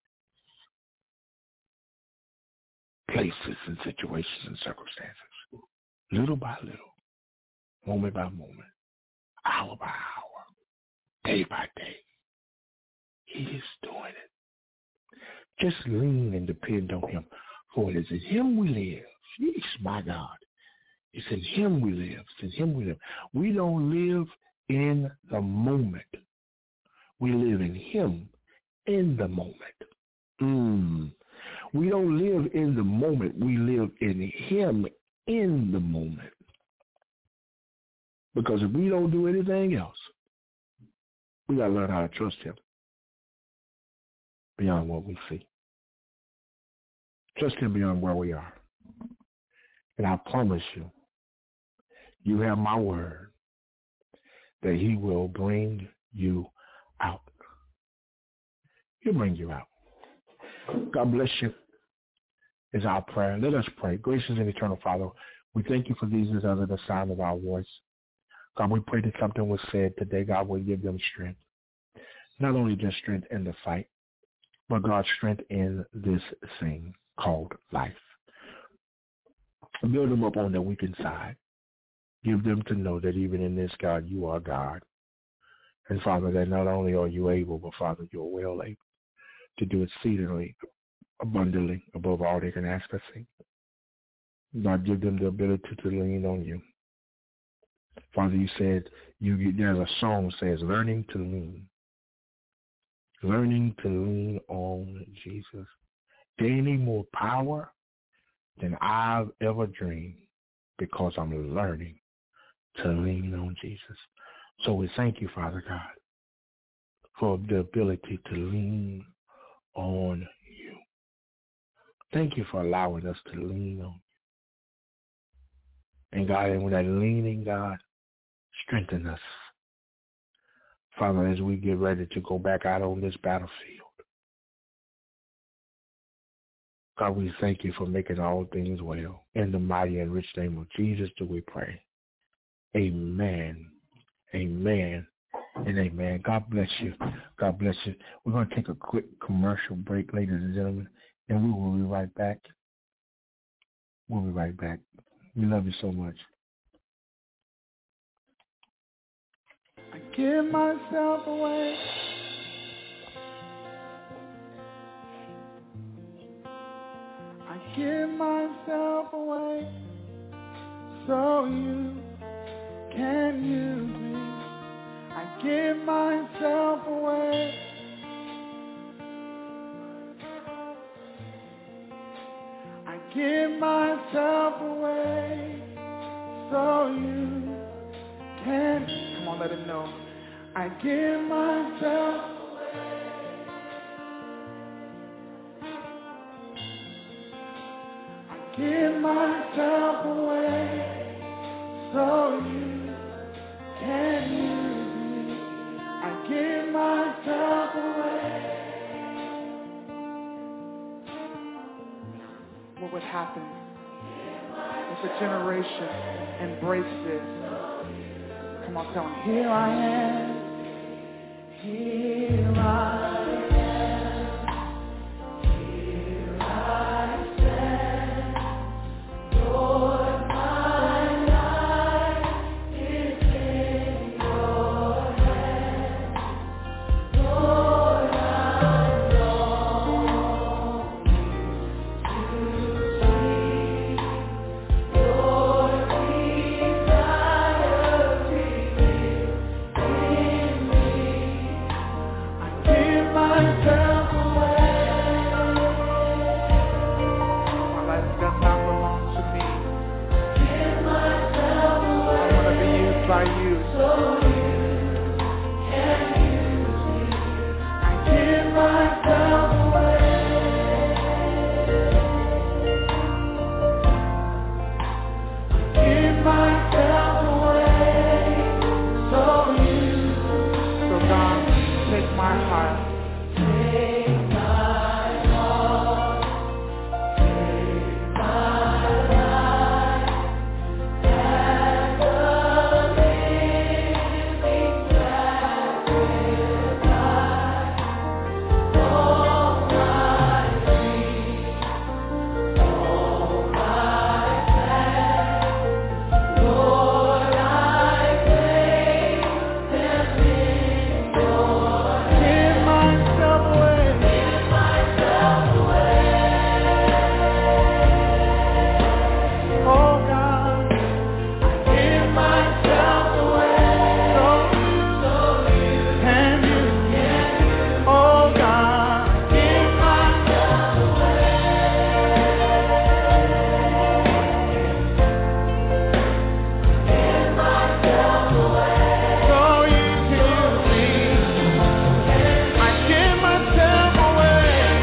places and situations and circumstances, little by little, moment by moment, hour by hour, day by day. He is doing it. Just lean and depend on him, for it is in him we live. Yes, my God. It's in him we live. It's in him we live. We don't live in the moment. We live in him in the moment. Mm. We don't live in the moment. We live in him in the moment. Because if we don't do anything else, we got to learn how to trust him beyond what we see. Trust him beyond where we are. And I promise you, you have my word that he will bring you out. He'll bring you out. God bless you is our prayer. Let us pray. Gracious and eternal Father, we thank you for these as under the sound of our voice. God, we pray that something was said today. God will give them strength. Not only just strength in the fight, but God, strength in this thing called life. Build them up on their weakened side. Give them to know that even in this, God, you are God. And Father, that not only are you able, but Father, you're well able to do exceedingly abundantly above all they can ask or think. God, give them the ability to lean on you. Father, you said, you there's a song that says, learning to lean. Learning to lean on Jesus. Gaining more power than I've ever dreamed because I'm learning to lean on Jesus. So we thank you, Father God, for the ability to lean on you. Thank you for allowing us to lean on you. And God, and with that leaning, God, strengthen us. Father, as we get ready to go back out on this battlefield, God, we thank you for making all things well. In the mighty and rich name of Jesus do we pray. Amen. Amen. And amen. God bless you. God bless you. We're going to take a quick commercial break, ladies and gentlemen, and we will be right back. We'll be right back. We love you so much. I give myself away. I give myself away so you can use me. I give myself away. I give myself away so you can. Come on, let him know. I give myself away. I give myself away so you can use me. I give myself away. What would happen If a generation embrace this, come on, tell them, here I am. Here I am. Here I stand. Lord, my life is in your hands. Lord, I long to see your desire revealed in me. I give myself away. My life does not belong to me. Give myself away. I want to be used by you. So you can use me. I give myself away. Give myself away. So you. So God, take my heart. Take my heart. Take my life. As a living sacrifice. All my dreams, all my plans, Lord, I place them in your hands. Give myself away. Give myself away. Oh God, I give myself away. So, so you can use me. Oh God, give myself away. Give myself away. So you can use me. I give myself away.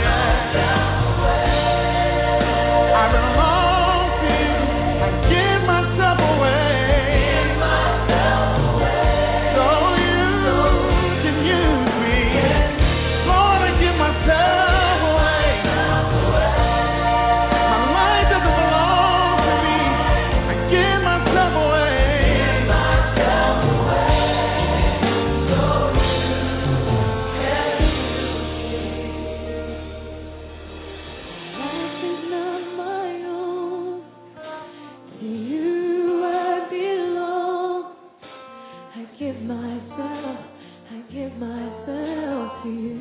I belong to you. I give myself away. So you can use me. Lord, I give myself away. My life doesn't belong to me. I give myself away. Life is not my own. To you I belong. I give myself, I give myself to you.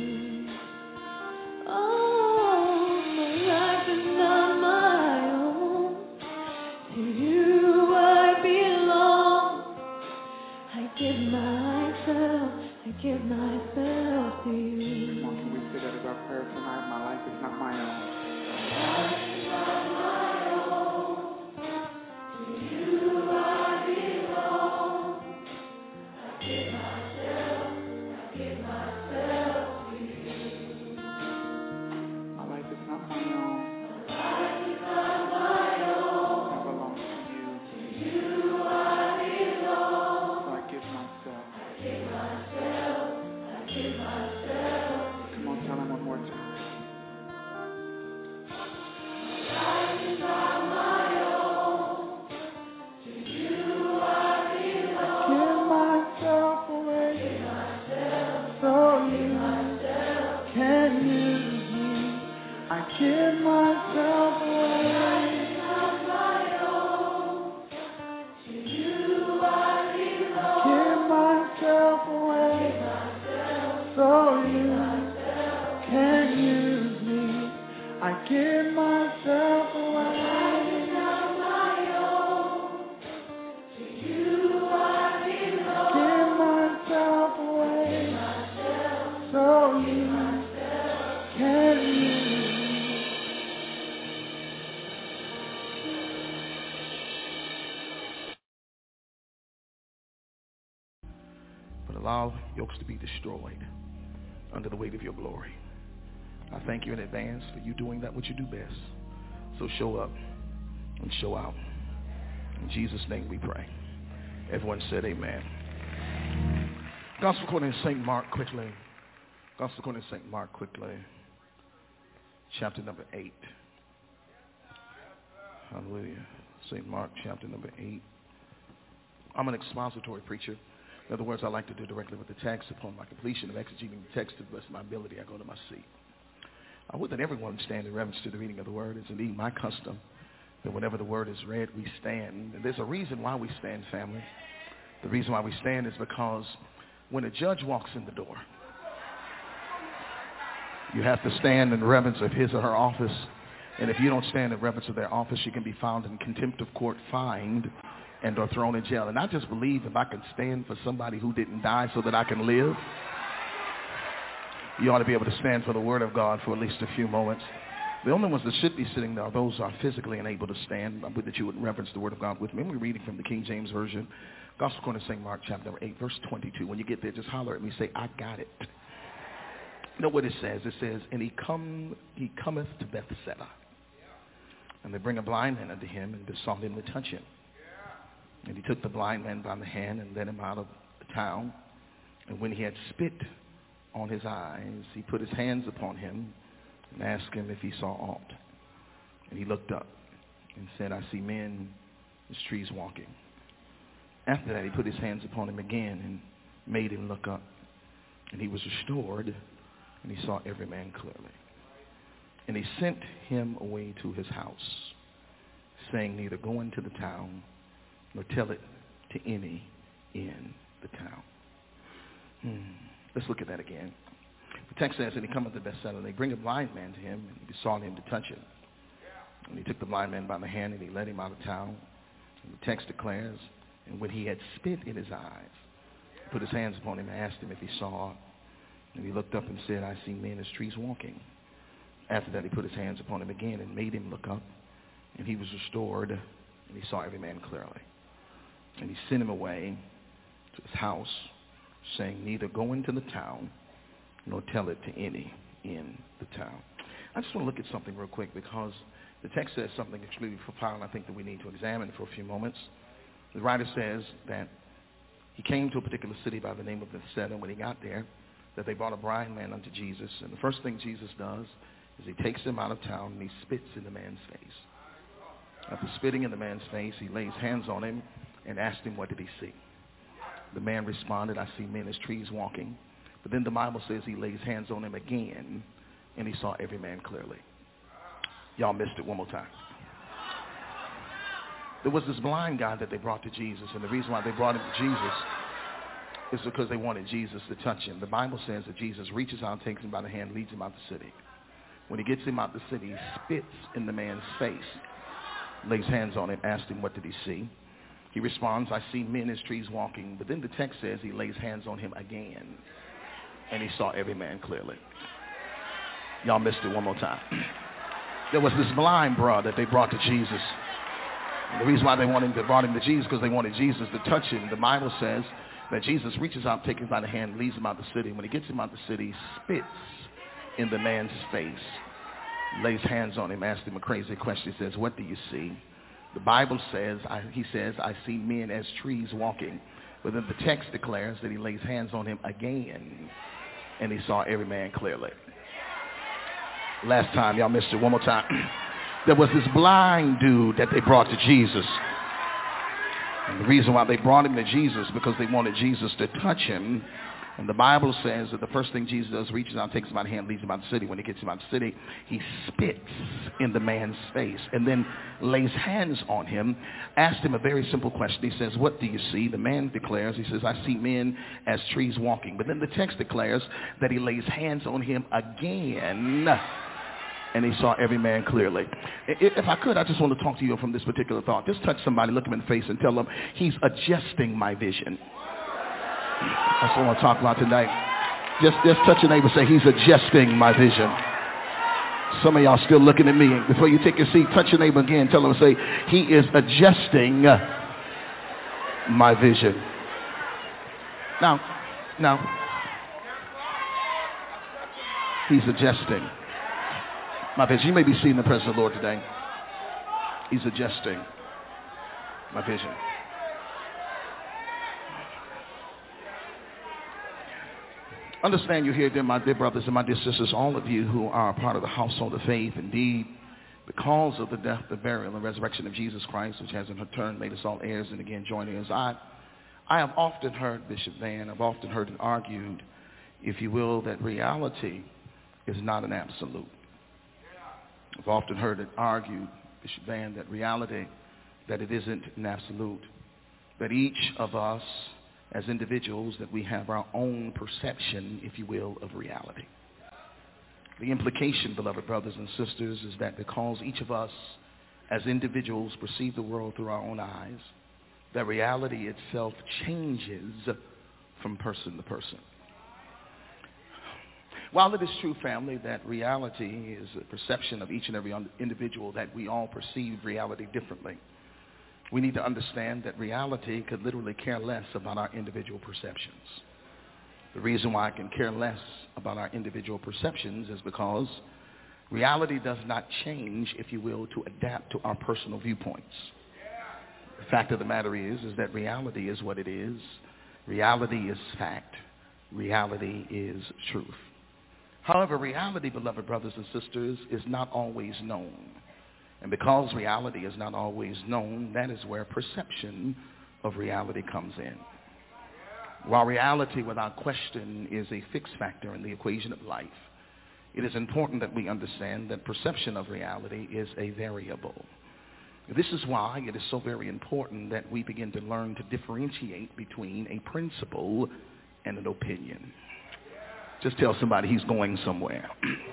Oh, my life is not my own. To you I belong. I give myself, I give myself to you. Come on, can we say that as our prayer tonight? My life is not my own. My life is not my own. I belong to you. So I give myself. Come on, tell him one more time. Give myself away. So you can use me. I give myself away. Give myself away. So you can use me. I give myself away. Give myself away. So you can use me. But allow yokes to be destroyed under the weight of your glory. I thank you in advance for you doing that which you do best. So show up and show out. In Jesus' name we pray. Everyone said amen. Gospel according to Saint Mark quickly. Gospel according to Saint Mark quickly. Chapter number eight. Hallelujah. Saint Mark chapter number eight. I'm an expository preacher. In other words, I like to do directly with the text. Upon my completion of exegeting the text to the best of my ability, I go to my seat. I would that everyone stand in reverence to the reading of the word. It's indeed my custom that whenever the word is read, we stand. And there's a reason why we stand, family. The reason why we stand is because when a judge walks in the door, you have to stand in reverence of his or her office. And if you don't stand in reverence of their office, you can be found in contempt of court, fined, and or thrown in jail. And I just believe if I can stand for somebody who didn't die so that I can live, you ought to be able to stand for the word of God for at least a few moments. The only ones that should be sitting there are those who are physically unable to stand. I would that you would reverence the word of God with me. We're reading from the King James Version, Gospel according to Saint Mark chapter number eight, verse twenty-two. When you get there, just holler at me, say, I got it. You know what it says? It says, and he come, he cometh to Bethsaida. And they bring a blind man unto him and besought him to touch him. And he took the blind man by the hand and led him out of the town. And when he had spit on his eyes, he put his hands upon him and asked him if he saw aught. And he looked up and said, I see men as trees walking. After that, he put his hands upon him again and made him look up. And he was restored, and he saw every man clearly. And he sent him away to his house, saying, neither go into the town, nor tell it to any in the town. Hmm. Let's look at that again. The text says, and he cometh to Bethsaida, and they bring a blind man to him, and he besought him to touch him. And he took the blind man by the hand, and he led him out of town. And the text declares, and when he had spit in his eyes, he put his hands upon him and asked him if he saw. And he looked up and said, I see men as trees walking. After that, he put his hands upon him again and made him look up. And he was restored, and he saw every man clearly. And he sent him away to his house, saying, neither go into the town, nor tell it to any in the town. I just want to look at something real quick because the text says something extremely profound, I think, that we need to examine for a few moments. The writer says that he came to a particular city by the name of Bethsaida. When he got there, that they brought a blind man unto Jesus. And the first thing Jesus does is he takes him out of town and he spits in the man's face. After spitting in the man's face, he lays hands on him and asked him, what did he see? The man responded, I see men as trees walking. But then the Bible says he lays hands on him again, and he saw every man clearly. Y'all missed it one more time. There was this blind guy that they brought to Jesus, and the reason why they brought him to Jesus is because they wanted Jesus to touch him. The Bible says that Jesus reaches out, takes him by the hand, leads him out the city. When he gets him out the city, he spits in the man's face, lays hands on him, asks him, what did he see? He responds, I see men as trees walking. But then the text says he lays hands on him again, and he saw every man clearly. Y'all missed it one more time. There was this blind broad that they brought to Jesus. And the reason why they wanted to brought him to Jesus because they wanted Jesus to touch him. The Bible says that Jesus reaches out, takes him by the hand, leads him out the city. When he gets him out the city, he spits in the man's face, lays hands on him, asks him a crazy question. He says, what do you see? The Bible says, I, he says, I see men as trees walking. But then the text declares that he lays hands on him again, and he saw every man clearly. Last time, y'all missed it one more time. There was this blind dude that they brought to Jesus. And the reason why they brought him to Jesus because they wanted Jesus to touch him. And the Bible says that the first thing Jesus does, reaches out, takes him by the hand, leads him out the city. When he gets him out the city, he spits in the man's face and then lays hands on him, asked him a very simple question. He says, what do you see? The man declares, he says, I see men as trees walking. But then the text declares that he lays hands on him again, and he saw every man clearly. If I could, I just want to talk to you from this particular thought. Just touch somebody, look him in the face, and tell them, he's adjusting my vision. That's what I want to talk about tonight. Just, just touch your neighbor and say, he's adjusting my vision. Some of y'all still looking at me. Before you take your seat, touch your neighbor again. Tell him, say, he is adjusting my vision. Now, now, he's adjusting my vision. You may be seeing the presence of the Lord today. He's adjusting my vision. Understand you here, dear my dear brothers and my dear sisters, all of you who are a part of the household of faith. Indeed, because of the death, the burial, and resurrection of Jesus Christ, which has in her turn made us all heirs and again joint heirs. I, I have often heard, Bishop Van, I've often heard it argued, if you will, that reality is not an absolute. I've often heard it argued, Bishop Van, that reality, that it isn't an absolute. That each of us as individuals, that we have our own perception, if you will, of reality. The implication, beloved brothers and sisters, is that because each of us as individuals perceive the world through our own eyes, that reality itself changes from person to person. While it is true, family, that reality is a perception of each and every individual, that we all perceive reality differently, we need to understand that reality could literally care less about our individual perceptions. The reason why I can care less about our individual perceptions is because reality does not change, if you will, to adapt to our personal viewpoints. The fact of the matter is, is that reality is what it is. Reality is fact. Reality is truth. However, reality, beloved brothers and sisters, is not always known. And because reality is not always known, that is where perception of reality comes in. While reality, without question, is a fixed factor in the equation of life, it is important that we understand that perception of reality is a variable. This is why it is so very important that we begin to learn to differentiate between a principle and an opinion. Just tell somebody he's going somewhere.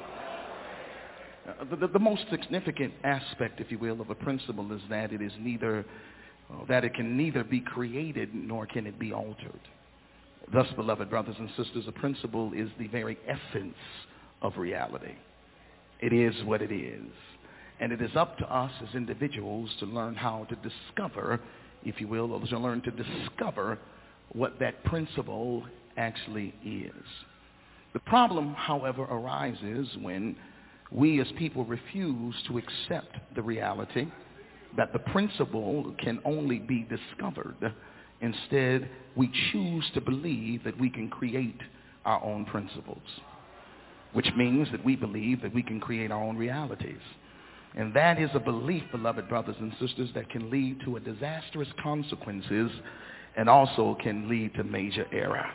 the, the, the most significant aspect, if you will, of a principle is that it is neither, uh, that it can neither be created nor can it be altered. Thus, beloved brothers and sisters, a principle is the very essence of reality. It is what it is. And it is up to us as individuals to learn how to discover, if you will, or to learn to discover what that principle actually is. The problem, however, arises when we as people refuse to accept the reality that the principle can only be discovered. Instead, we choose to believe that we can create our own principles, which means that we believe that we can create our own realities. And that is a belief, beloved brothers and sisters, that can lead to a disastrous consequences and also can lead to major error.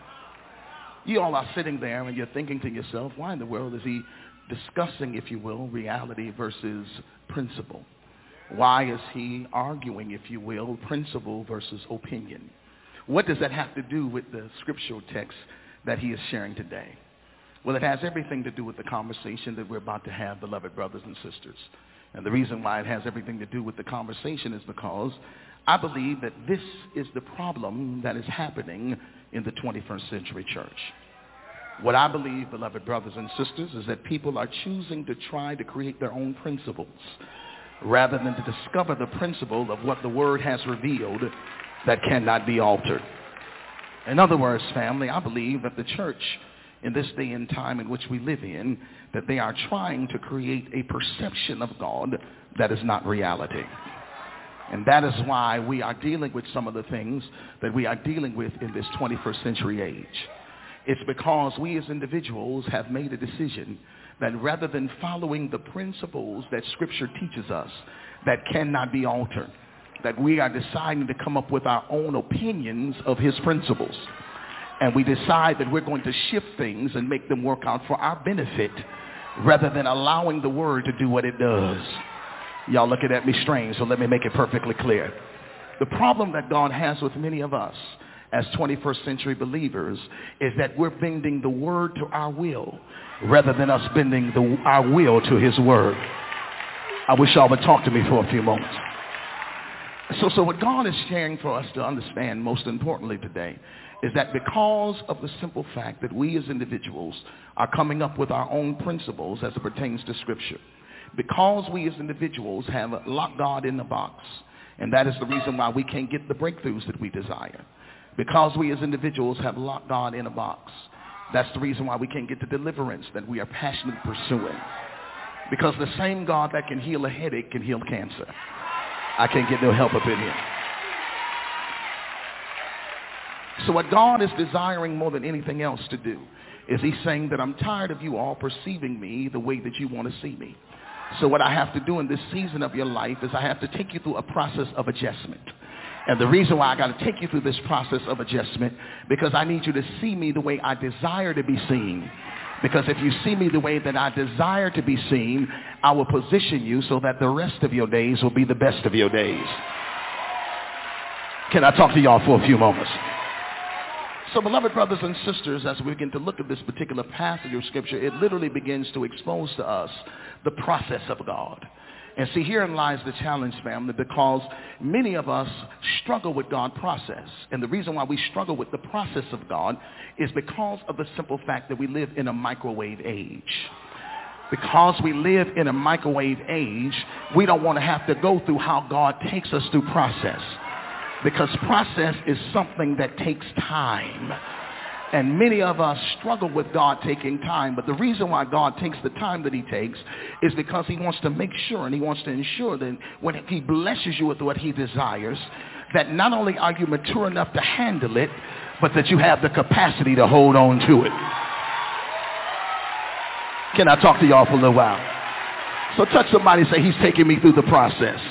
You all are sitting there and you're thinking to yourself, why in the world is he discussing, if you will, reality versus principle? Why is he arguing, if you will, principle versus opinion? What does that have to do with the scriptural text that he is sharing today? Well, it has everything to do with the conversation that we're about to have, beloved brothers and sisters. And the reason why it has everything to do with the conversation is because I believe that this is the problem that is happening in the twenty-first century church. What I believe, beloved brothers and sisters, is that people are choosing to try to create their own principles rather than to discover the principle of what the Word has revealed that cannot be altered. In other words, family, I believe that the church in this day and time in which we live in, that they are trying to create a perception of God that is not reality. And that is why we are dealing with some of the things that we are dealing with in this twenty-first century age. It's because we as individuals have made a decision that rather than following the principles that Scripture teaches us that cannot be altered, that we are deciding to come up with our own opinions of his principles. And we decide that we're going to shift things and make them work out for our benefit rather than allowing the Word to do what it does. Y'all looking at me strange, so let me make it perfectly clear. The problem that God has with many of us as twenty-first century believers is that we're bending the Word to our will rather than us bending the, our will to his Word. I wish y'all would talk to me for a few moments. So, so what God is sharing for us to understand most importantly today is that because of the simple fact that we as individuals are coming up with our own principles as it pertains to Scripture, because we as individuals have locked God in the box, and that is the reason why we can't get the breakthroughs that we desire. Because we as individuals have locked God in a box, that's the reason why we can't get the deliverance that we are passionately pursuing. Because the same God that can heal a headache can heal cancer. I can't get no help up in here. So what God is desiring more than anything else to do is he's saying that I'm tired of you all perceiving me the way that you want to see me. So what I have to do in this season of your life is I have to take you through a process of adjustment. And the reason why I got to take you through this process of adjustment, because I need you to see me the way I desire to be seen. Because if you see me the way that I desire to be seen, I will position you so that the rest of your days will be the best of your days. Can I talk to y'all for a few moments? So, beloved brothers and sisters, as we begin to look at this particular passage of Scripture, it literally begins to expose to us the process of God. And see, herein lies the challenge, family, because many of us struggle with God's process. And the reason why we struggle with the process of God is because of the simple fact that we live in a microwave age. Because we live in a microwave age, we don't want to have to go through how God takes us through process. Because process is something that takes time. And many of us struggle with God taking time. But the reason why God takes the time that he takes is because he wants to make sure and he wants to ensure that when he blesses you with what he desires, that not only are you mature enough to handle it, but that you have the capacity to hold on to it. Can I talk to y'all for a little while? So touch somebody and say, he's taking me through the process.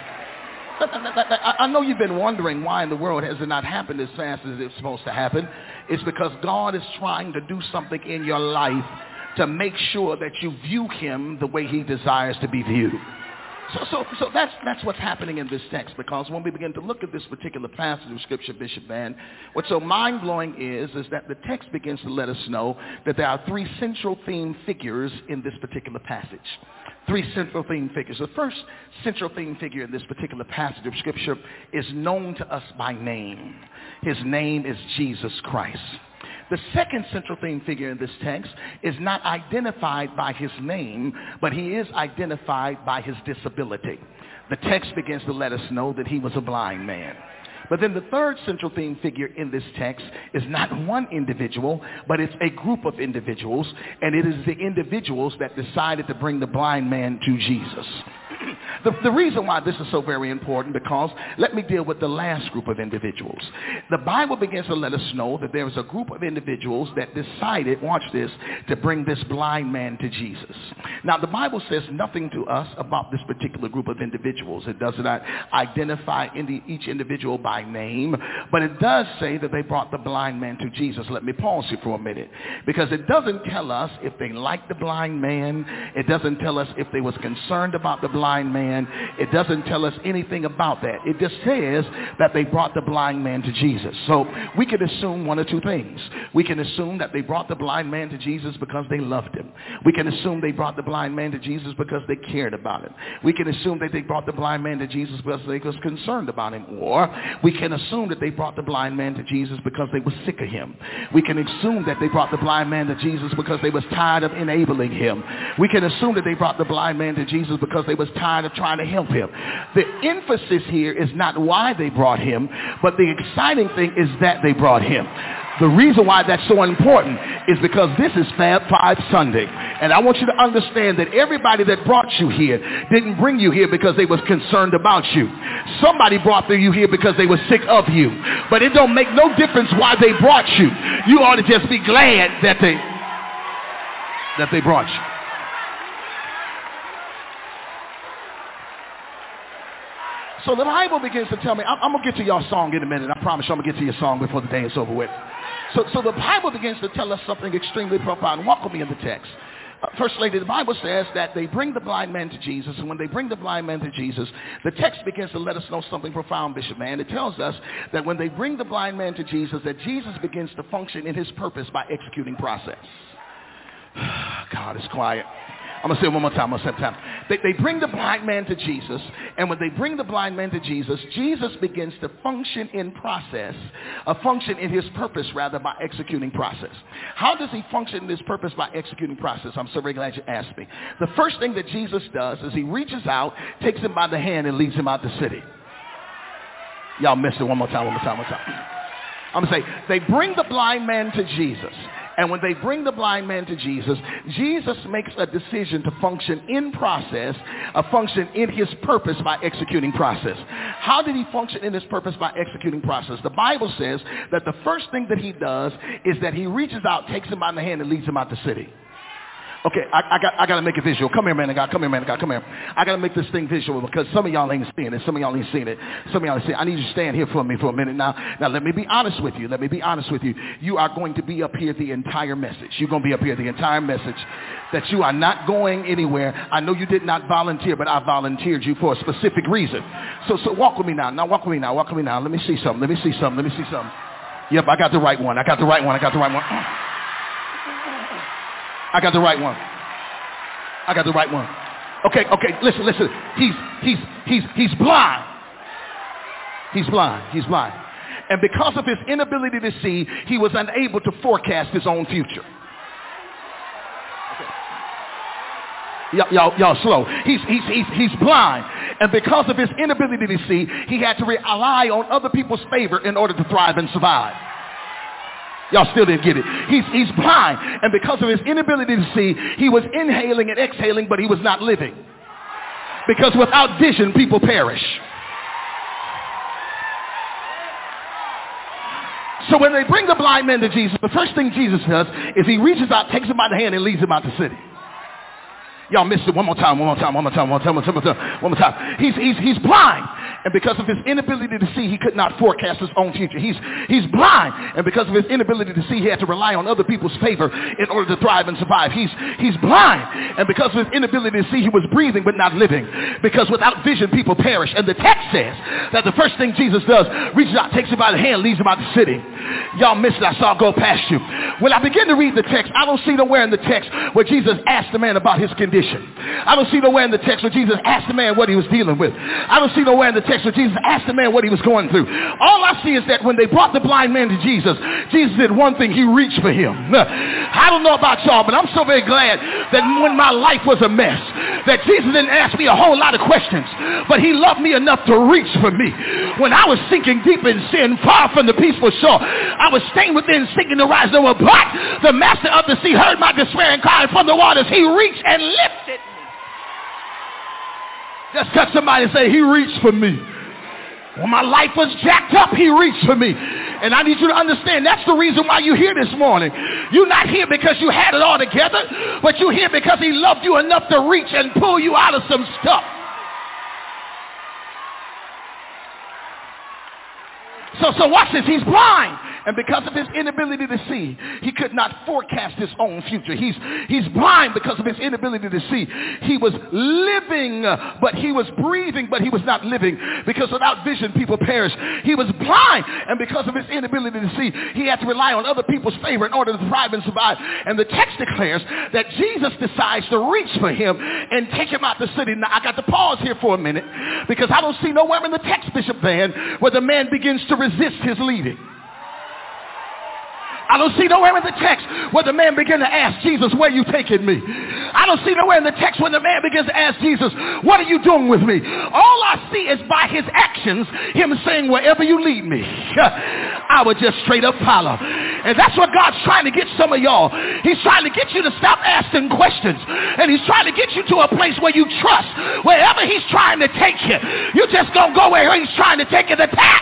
I know you've been wondering why in the world has it not happened as fast as it's supposed to happen. It's because God is trying to do something in your life to make sure that you view him the way he desires to be viewed. So, so, so that's, that's what's happening in this text, because when we begin to look at this particular passage of Scripture, Bishop Van, what's so mind-blowing is, is that the text begins to let us know that there are three central theme figures in this particular passage. Three central theme figures. The first central theme figure in this particular passage of Scripture is known to us by name. His name is Jesus Christ. The second central theme figure in this text is not identified by his name, but he is identified by his disability. The text begins to let us know that he was a blind man. But then the third central theme figure in this text is not one individual, but it's a group of individuals, and it is the individuals that decided to bring the blind man to Jesus. The, the reason why this is so very important, because let me deal with the last group of individuals. The Bible begins to let us know that there is a group of individuals that decided, watch this, to bring this blind man to Jesus. Now, the Bible says nothing to us about this particular group of individuals. It does not identify indi- each individual by name, but it does say that they brought the blind man to Jesus. Let me pause here for a minute, because it doesn't tell us if they liked the blind man. It doesn't tell us if they was concerned about the blind man. It doesn't tell us anything about that. It just says that they brought the blind man to Jesus. So we can assume one or two things. We can assume that they brought the blind man to Jesus because they loved him. We can assume they brought the blind man to Jesus because they cared about him. We can assume that they brought the blind man to Jesus because they was concerned about him. Or we can assume that they brought the blind man to Jesus because they were sick of him. We can assume that they brought the blind man to Jesus because they was tired of enabling him. We can assume that they brought the blind man to Jesus because they was tired of trying to help him. The emphasis here is not why they brought him, but the exciting thing is that they brought him. The reason why that's so important is because this is Fab Five Sunday. And I want you to understand that everybody that brought you here didn't bring you here because they was concerned about you. Somebody brought you here because they were sick of you. But it don't make no difference why they brought you. You ought to just be glad that they, that they brought you. So the Bible begins to tell me, I'm, I'm going to get to y'all song in a minute. I promise you I'm going to get to your song before the day is over with. So, so the Bible begins to tell us something extremely profound. Walk with me in the text. Uh, First Lady, the Bible says that they bring the blind man to Jesus, and when they bring the blind man to Jesus, the text begins to let us know something profound, Bishop Man. It tells us that when they bring the blind man to Jesus, that Jesus begins to function in his purpose by executing process. God is quiet. I'm going to say it one more time. I'm going to say it time. They, they bring the blind man to Jesus, and when they bring the blind man to Jesus, Jesus begins to function in process, a function in his purpose, rather, by executing process. How does he function in his purpose by executing process? I'm so very glad you asked me. The first thing that Jesus does is he reaches out, takes him by the hand, and leads him out the city. Y'all missed it. One more time, one more time, one more time. I'm going to say, they bring the blind man to Jesus. And when they bring the blind man to Jesus, Jesus makes a decision to function in process, a function in his purpose by executing process. How did he function in his purpose by executing process? The Bible says that the first thing that he does is that he reaches out, takes him by the hand, and leads him out the city. Okay, I, I got I got to make it visual. Come here, man of God. Come here, man of God. Come here. I got to make this thing visual because some of y'all ain't seeing it. Some of y'all ain't seeing it. Some of y'all ain't seeing it. I need you to stand here for me for a minute now. Now, let me be honest with you. Let me be honest with you. You are going to be up here the entire message. You're going to be up here the entire message. That you are not going anywhere. I know you did not volunteer, but I volunteered you for a specific reason. So, so walk with me now. Now, walk with me now. Walk with me now. Let me see something. Let me see something. Let me see something. Yep, I got the right one. I got the right one. I got the right one. I got the right one. I got the right one. Okay, okay, listen, listen. He's he's he's he's blind. He's blind. He's blind. And because of his inability to see, he was unable to forecast his own future. Y'all, y'all, y'all slow. He's, he's, he's, he's blind. And because of his inability to see, he had to rely on other people's favor in order to thrive and survive. Y'all still didn't get it. He's, he's blind. And because of his inability to see, he was inhaling and exhaling, but he was not living. Because without vision, people perish. So when they bring the blind man to Jesus, the first thing Jesus does is he reaches out, takes him by the hand, and leads him out the city. Y'all missed it. One more time, one more time, one more time, one more time, one more time, one more time. He's, he's, he's blind. And because of his inability to see, he could not forecast his own future. He's, he's blind. And because of his inability to see, he had to rely on other people's favor in order to thrive and survive. He's, he's blind. And because of his inability to see, he was breathing but not living. Because without vision, people perish. And the text says that the first thing Jesus does, reaches out, takes him by the hand, leads him out the city. Y'all missed it. I saw it go past you. When I begin to read the text, I don't see nowhere in the text where Jesus asked the man about his condition. I don't see nowhere in the text where Jesus asked the man what he was dealing with. I don't see nowhere in the text where Jesus asked the man what he was going through. All I see is that when they brought the blind man to Jesus, Jesus did one thing. He reached for him. I don't know about y'all, but I'm so very glad that when my life was a mess, that Jesus didn't ask me a whole lot of questions, but he loved me enough to reach for me. When I was sinking deep in sin, far from the peaceful shore, I was staying within, sinking to rise no more. But the master of the sea heard my despair and cried from the waters. He reached and lifted me. Just touch somebody and say, he reached for me. When my life was jacked up, he reached for me. And I need you to understand, that's the reason why you're here this morning. You're not here because you had it all together, but you're here because he loved you enough to reach and pull you out of some stuff. So, so watch this. He's blind. And because of his inability to see, he could not forecast his own future. He's, he's blind because of his inability to see. He was living, but he was breathing, but he was not living. Because without vision, people perish. He was blind. And because of his inability to see, he had to rely on other people's favor in order to thrive and survive. And the text declares that Jesus decides to reach for him and take him out the city. Now, I got to pause here for a minute because I don't see nowhere in the text, Bishop Van, where the man begins to resist his leading. I don't see nowhere in the text where the man began to ask Jesus, where are you taking me? I don't see nowhere in the text when the man begins to ask Jesus, what are you doing with me? All I see is by his actions, him saying, wherever you lead me, I would just straight up follow. And that's what God's trying to get some of y'all. He's trying to get you to stop asking questions. And he's trying to get you to a place where you trust. Wherever he's trying to take you, you're just going to go where he's trying to take you to task.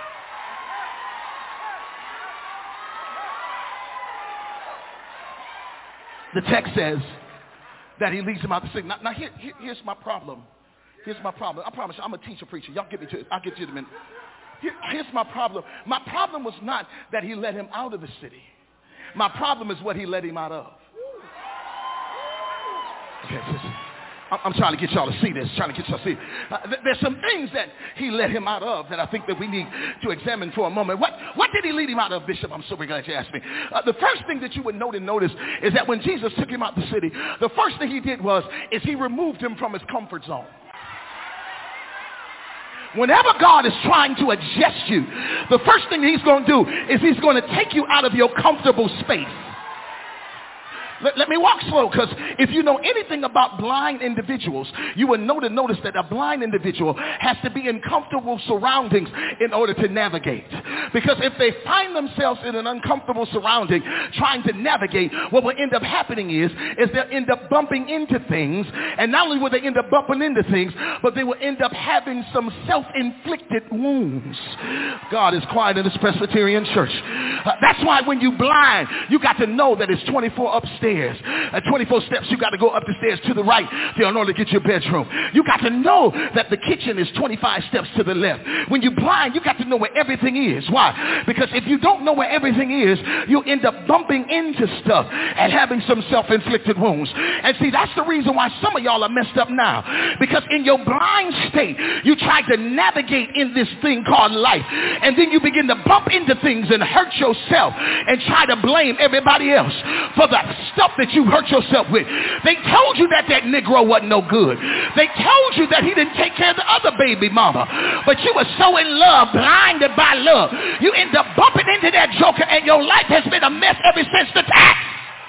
The text says that he leads him out the city. Now, now here, here, here's my problem. Here's my problem. I promise you, I'm a teacher preacher. Y'all get me to it. I'll get to it in a minute. Here, here's my problem. My problem was not that he led him out of the city. My problem is what he led him out of. Okay, listen. I'm trying to get y'all to see this, trying to get y'all to see. Uh, there's some things that he led him out of that I think that we need to examine for a moment. What, what did he lead him out of, Bishop? I'm so glad you asked me. Uh, the first thing that you would note and notice is that when Jesus took him out the city, the first thing he did was, is he removed him from his comfort zone. Whenever God is trying to adjust you, the first thing he's going to do is he's going to take you out of your comfortable space. Let, let me walk slow, because if you know anything about blind individuals, you will know to notice that a blind individual has to be in comfortable surroundings in order to navigate. Because if they find themselves in an uncomfortable surrounding trying to navigate, what will end up happening is, is they'll end up bumping into things, and not only will they end up bumping into things, but they will end up having some self-inflicted wounds. God is quiet in this Presbyterian church. Uh, that's why when you blind, you got to know that it's twenty-four upstairs stairs. At twenty-four steps, you got to go up the stairs to the right in order to get your bedroom. You got to know that the kitchen is twenty-five steps to the left. When you're blind, you got to know where everything is. Why? Because if you don't know where everything is, you'll end up bumping into stuff and having some self-inflicted wounds. And see, that's the reason why some of y'all are messed up now. Because in your blind state, you try to navigate in this thing called life. And then you begin to bump into things and hurt yourself and try to blame everybody else for the stuff that you hurt yourself with. They told you that that Negro wasn't no good. They told you that he didn't take care of the other baby mama. But you were so in love, blinded by love, you end up bumping into that joker and your life has been a mess ever since the tax.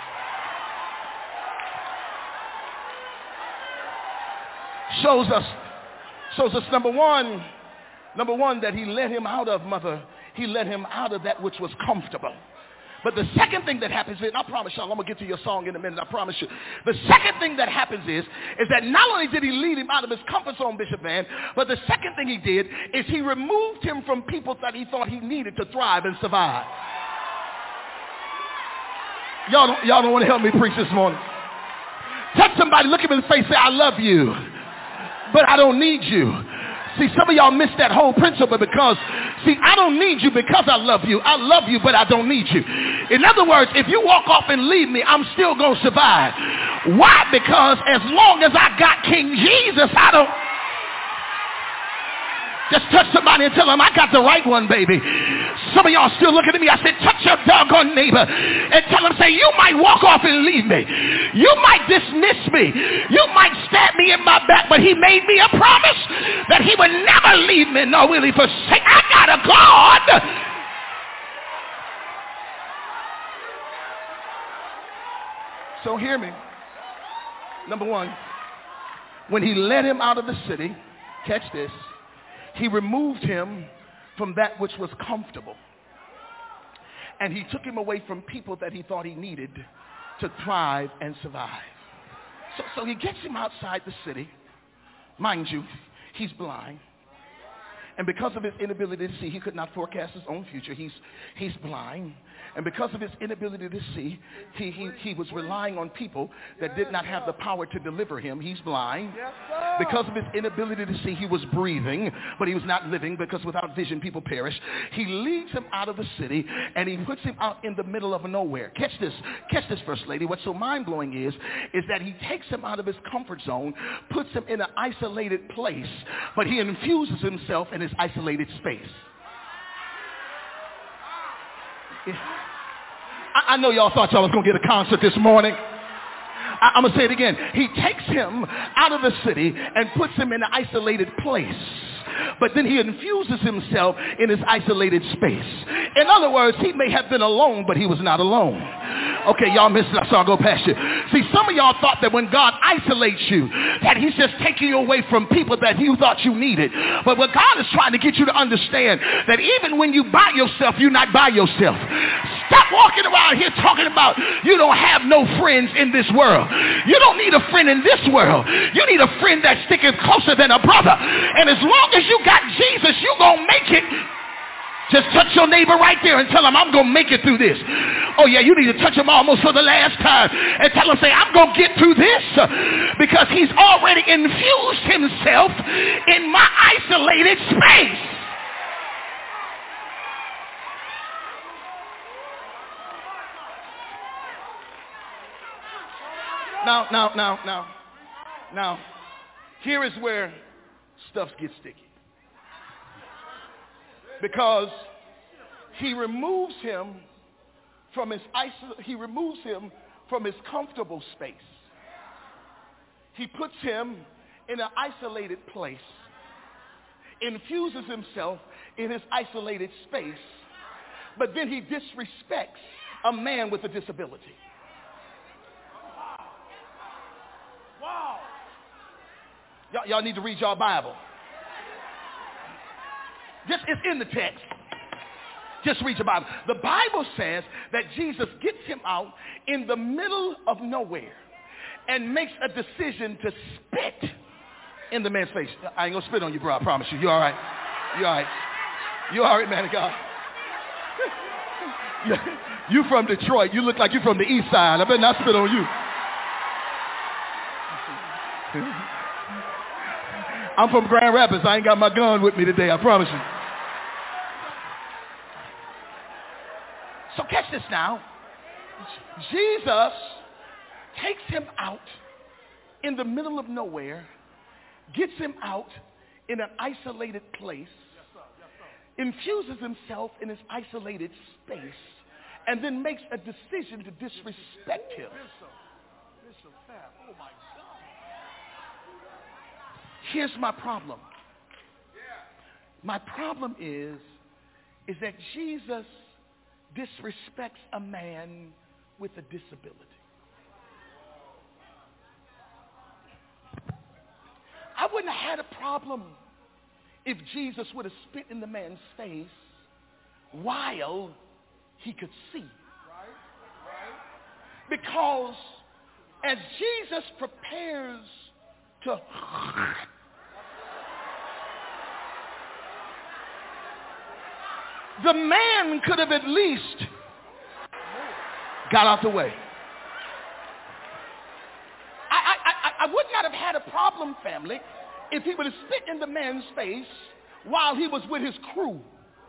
Shows us, shows us number one, number one that he let him out of, mother, he let him out of that which was comfortable. But the second thing that happens is, and I promise y'all, I'm going to get to your song in a minute, I promise you. The second thing that happens is, is that not only did he lead him out of his comfort zone, Bishop Van, but the second thing he did is he removed him from people that he thought he needed to thrive and survive. Y'all don't, y'all don't want to help me preach this morning. Touch somebody, look him in the face, say, I love you, but I don't need you. See, some of y'all miss that whole principle because, see, I don't need you because I love you. I love you, but I don't need you. In other words, if you walk off and leave me, I'm still going to survive. Why? Because as long as I got King Jesus, I don't... Just touch somebody and tell them, I got the right one, baby. Some of y'all still looking at me. I said, touch your doggone neighbor and tell them, say, you might walk off and leave me. You might dismiss me. You might stab me in my back, but he made me a promise that he would never leave me, nor will he forsake. I got a God. So hear me. Number one, when he led him out of the city, catch this, he removed him from that which was comfortable. And he took him away from people that he thought he needed to thrive and survive. So, so he gets him outside the city. Mind you, he's blind. And because of his inability to see, he could not forecast his own future. He's, he's blind. And because of his inability to see, he, he, he was relying on people that did not have the power to deliver him. He's blind. Because of his inability to see, he was breathing, but he was not living, because without vision, people perish. He leads him out of the city, and he puts him out in the middle of nowhere. Catch this. Catch this, First Lady. What's so mind-blowing is, is that he takes him out of his comfort zone, puts him in an isolated place, but he infuses himself in his isolated space. Yeah. I, I know y'all thought y'all was going to get a concert this morning. I, I'm going to say it again. He takes him out of the city and puts him in an isolated place. But then he infuses himself in his isolated space. In other words, he may have been alone, but he was not alone. Okay, y'all missed it, so I'll go past you. See, some of y'all thought that when God isolates you, that he's just taking you away from people that you thought you needed. But what God is trying to get you to understand, that even when you by yourself, you're not by yourself. Stop walking around here talking about you don't have no friends in this world. You don't need a friend in this world. You need a friend that's sticking closer than a brother. And as long as you got Jesus, you're going to make it. Just touch your neighbor right there and tell him, I'm going to make it through this. Oh, yeah, you need to touch him almost for the last time and tell him, say, I'm going to get through this, because he's already infused himself in my isolated space. Now, now, now, now, now, here is where stuff gets sticky. Because he removes him from his isol- he removes him from his comfortable space. He puts him in an isolated place, infuses himself in his isolated space, but then he disrespects a man with a disability. Wow. Y'all, y'all need to read your Bible. Just, it's in the text. Just read your Bible. The Bible says that Jesus gets him out in the middle of nowhere and makes a decision to spit in the man's face. I ain't going to spit on you, bro. I promise you. You all right? You all right? You all right, man of God? You from Detroit. You look like you from the east side. I better not spit on you. I'm from Grand Rapids. I ain't got my gun with me today, I promise you. So catch this now. Jesus takes him out in the middle of nowhere, gets him out in an isolated place, infuses himself in his isolated space, and then makes a decision to disrespect him. Here's my problem. My problem is, is that Jesus disrespects a man with a disability. I wouldn't have had a problem if Jesus would have spit in the man's face while he could see. Because as Jesus prepares to the man could have at least got out the way. I, I, I, I would not have had a problem, family, if he would have spit in the man's face while he was with his crew.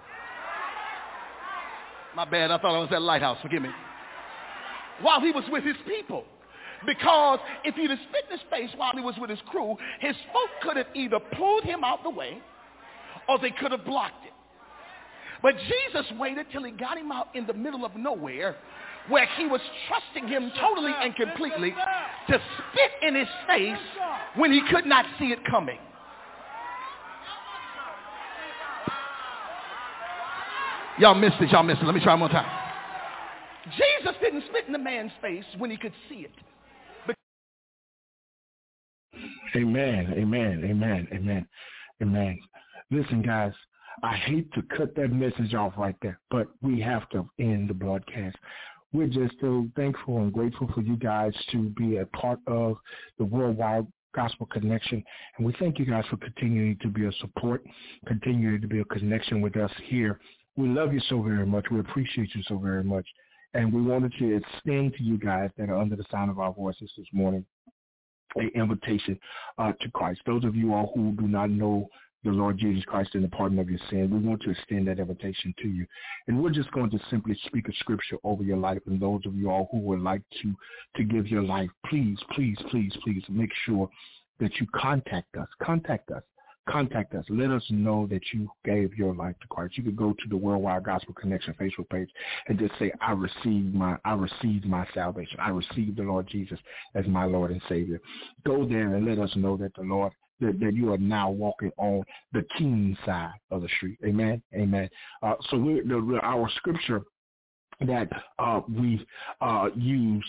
My bad, I thought I was at Lighthouse, forgive me. While he was with his people. Because if he'd have spit in his face while he was with his crew, his folk could have either pulled him out the way or they could have blocked it. But Jesus waited till he got him out in the middle of nowhere where he was trusting him totally and completely to spit in his face when he could not see it coming. Y'all missed it, y'all missed it. Let me try one more time. Jesus didn't spit in the man's face when he could see it. Amen, amen, amen, amen, amen. Listen, guys, I hate to cut that message off right there, but we have to end the broadcast. We're just so thankful and grateful for you guys to be a part of the Worldwide Gospel Connection. And we thank you guys for continuing to be a support, continuing to be a connection with us here. We love you so very much. We appreciate you so very much. And we wanted to extend to you guys that are under the sound of our voices this morning an invitation uh, to Christ. Those of you all who do not know the Lord Jesus Christ and the pardon of your sin, we want to extend that invitation to you. And we're just going to simply speak a scripture over your life. And those of you all who would like to, to give your life, please, please, please, please make sure that you contact us. Contact us. Contact us. Let us know that you gave your life to Christ. You could go to the Worldwide Gospel Connection Facebook page and just say, I received my, I received my salvation. I received the Lord Jesus as my Lord and Savior. Go there and let us know that the Lord, that, that you are now walking on the king side of the street. Amen. Amen. Uh, so we're, the, our scripture that uh, we uh, use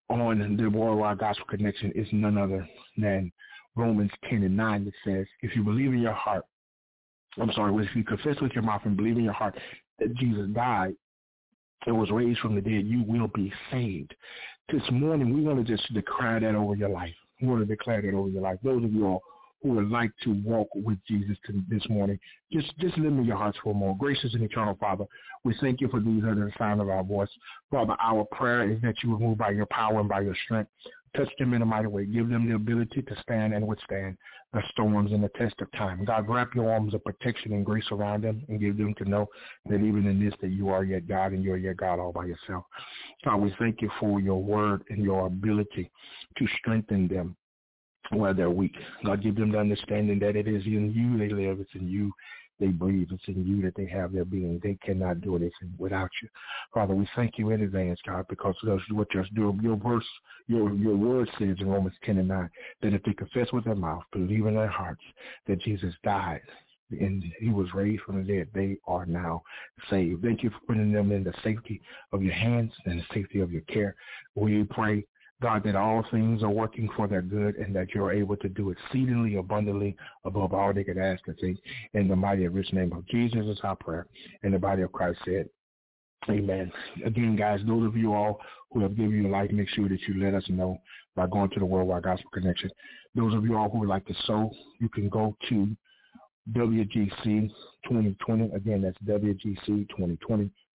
on the Worldwide Gospel Connection is none other than Romans ten and nine, that says, if you believe in your heart, I'm sorry, if you confess with your mouth and believe in your heart that Jesus died and was raised from the dead, you will be saved. This morning, we want to just declare that over your life. We want to declare that over your life. Those of you all who would like to walk with Jesus this morning, just, just lift me your hearts for a moment. Gracious and eternal Father, we thank you for these under the sound of our voice. Father, our prayer is that you will move by your power and by your strength. Touch them in a mighty way. Give them the ability to stand and withstand the storms and the test of time. God, wrap your arms of protection and grace around them and give them to know that even in this, that you are yet God and you're yet God all by yourself. God, we thank you for your word and your ability to strengthen them while they're weak. God, give them the understanding that it is in you they live, it's in you they breathe, it's in you that they have their being. They cannot do anything without you. Father, we thank you in advance, God, because that's what you're doing. Your verse, your your word says in Romans ten and nine that if they confess with their mouth, believe in their hearts that Jesus died and he was raised from the dead, they are now saved. Thank you for putting them in the safety of your hands and the safety of your care. We pray, God, that all things are working for their good and that you're able to do exceedingly abundantly above all they could ask or think. In the mighty and rich name of Jesus is our prayer. And the body of Christ said, amen. Again, guys, those of you all who have given your life, make sure that you let us know by going to the Worldwide Gospel Connection. Those of you all who would like to sow, you can go to W G C twenty twenty. Again, that's W G C twenty twenty.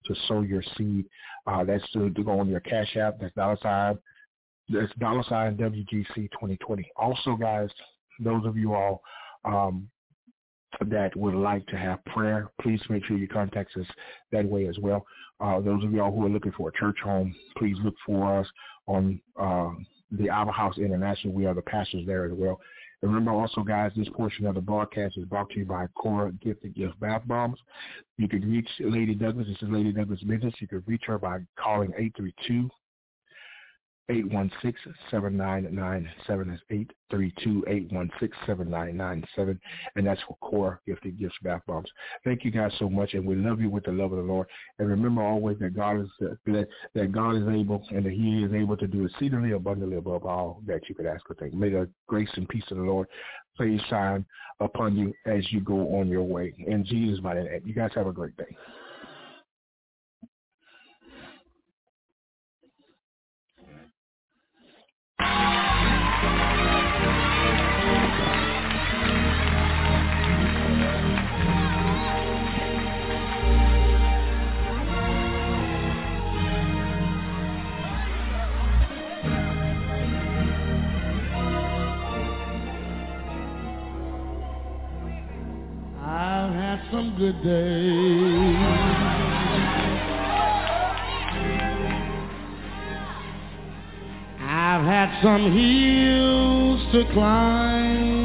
to sow your seed. Uh, that's to, to go on your Cash App. That's dollar sign. That's dollar sign W G C twenty twenty. Also, guys, those of you all um, that would like to have prayer, please make sure you contact us that way as well. Uh, those of y'all who are looking for a church home, please look for us on uh, the Alva House International. We are the pastors there as well. And remember also, guys, this portion of the broadcast is brought to you by Cora Gifted Gift Bath Bombs. You can reach Lady Douglas. This is Lady Douglas Business. You can reach her by calling eight three two, eight one six, seven nine nine seven. That's eight three two, eight one six, seven nine nine seven. And that's for Cora Gifted Gifts Bath Bombs. Thank you guys so much, and we love you with the love of the Lord. And remember always that God is uh, that, that God is able, and that He is able to do exceedingly abundantly above all that you could ask or think. May the grace and peace of the Lord please shine upon you as you go on your way. In Jesus' mighty name. You guys have a great day. I've had some good days. I've had some hills to climb.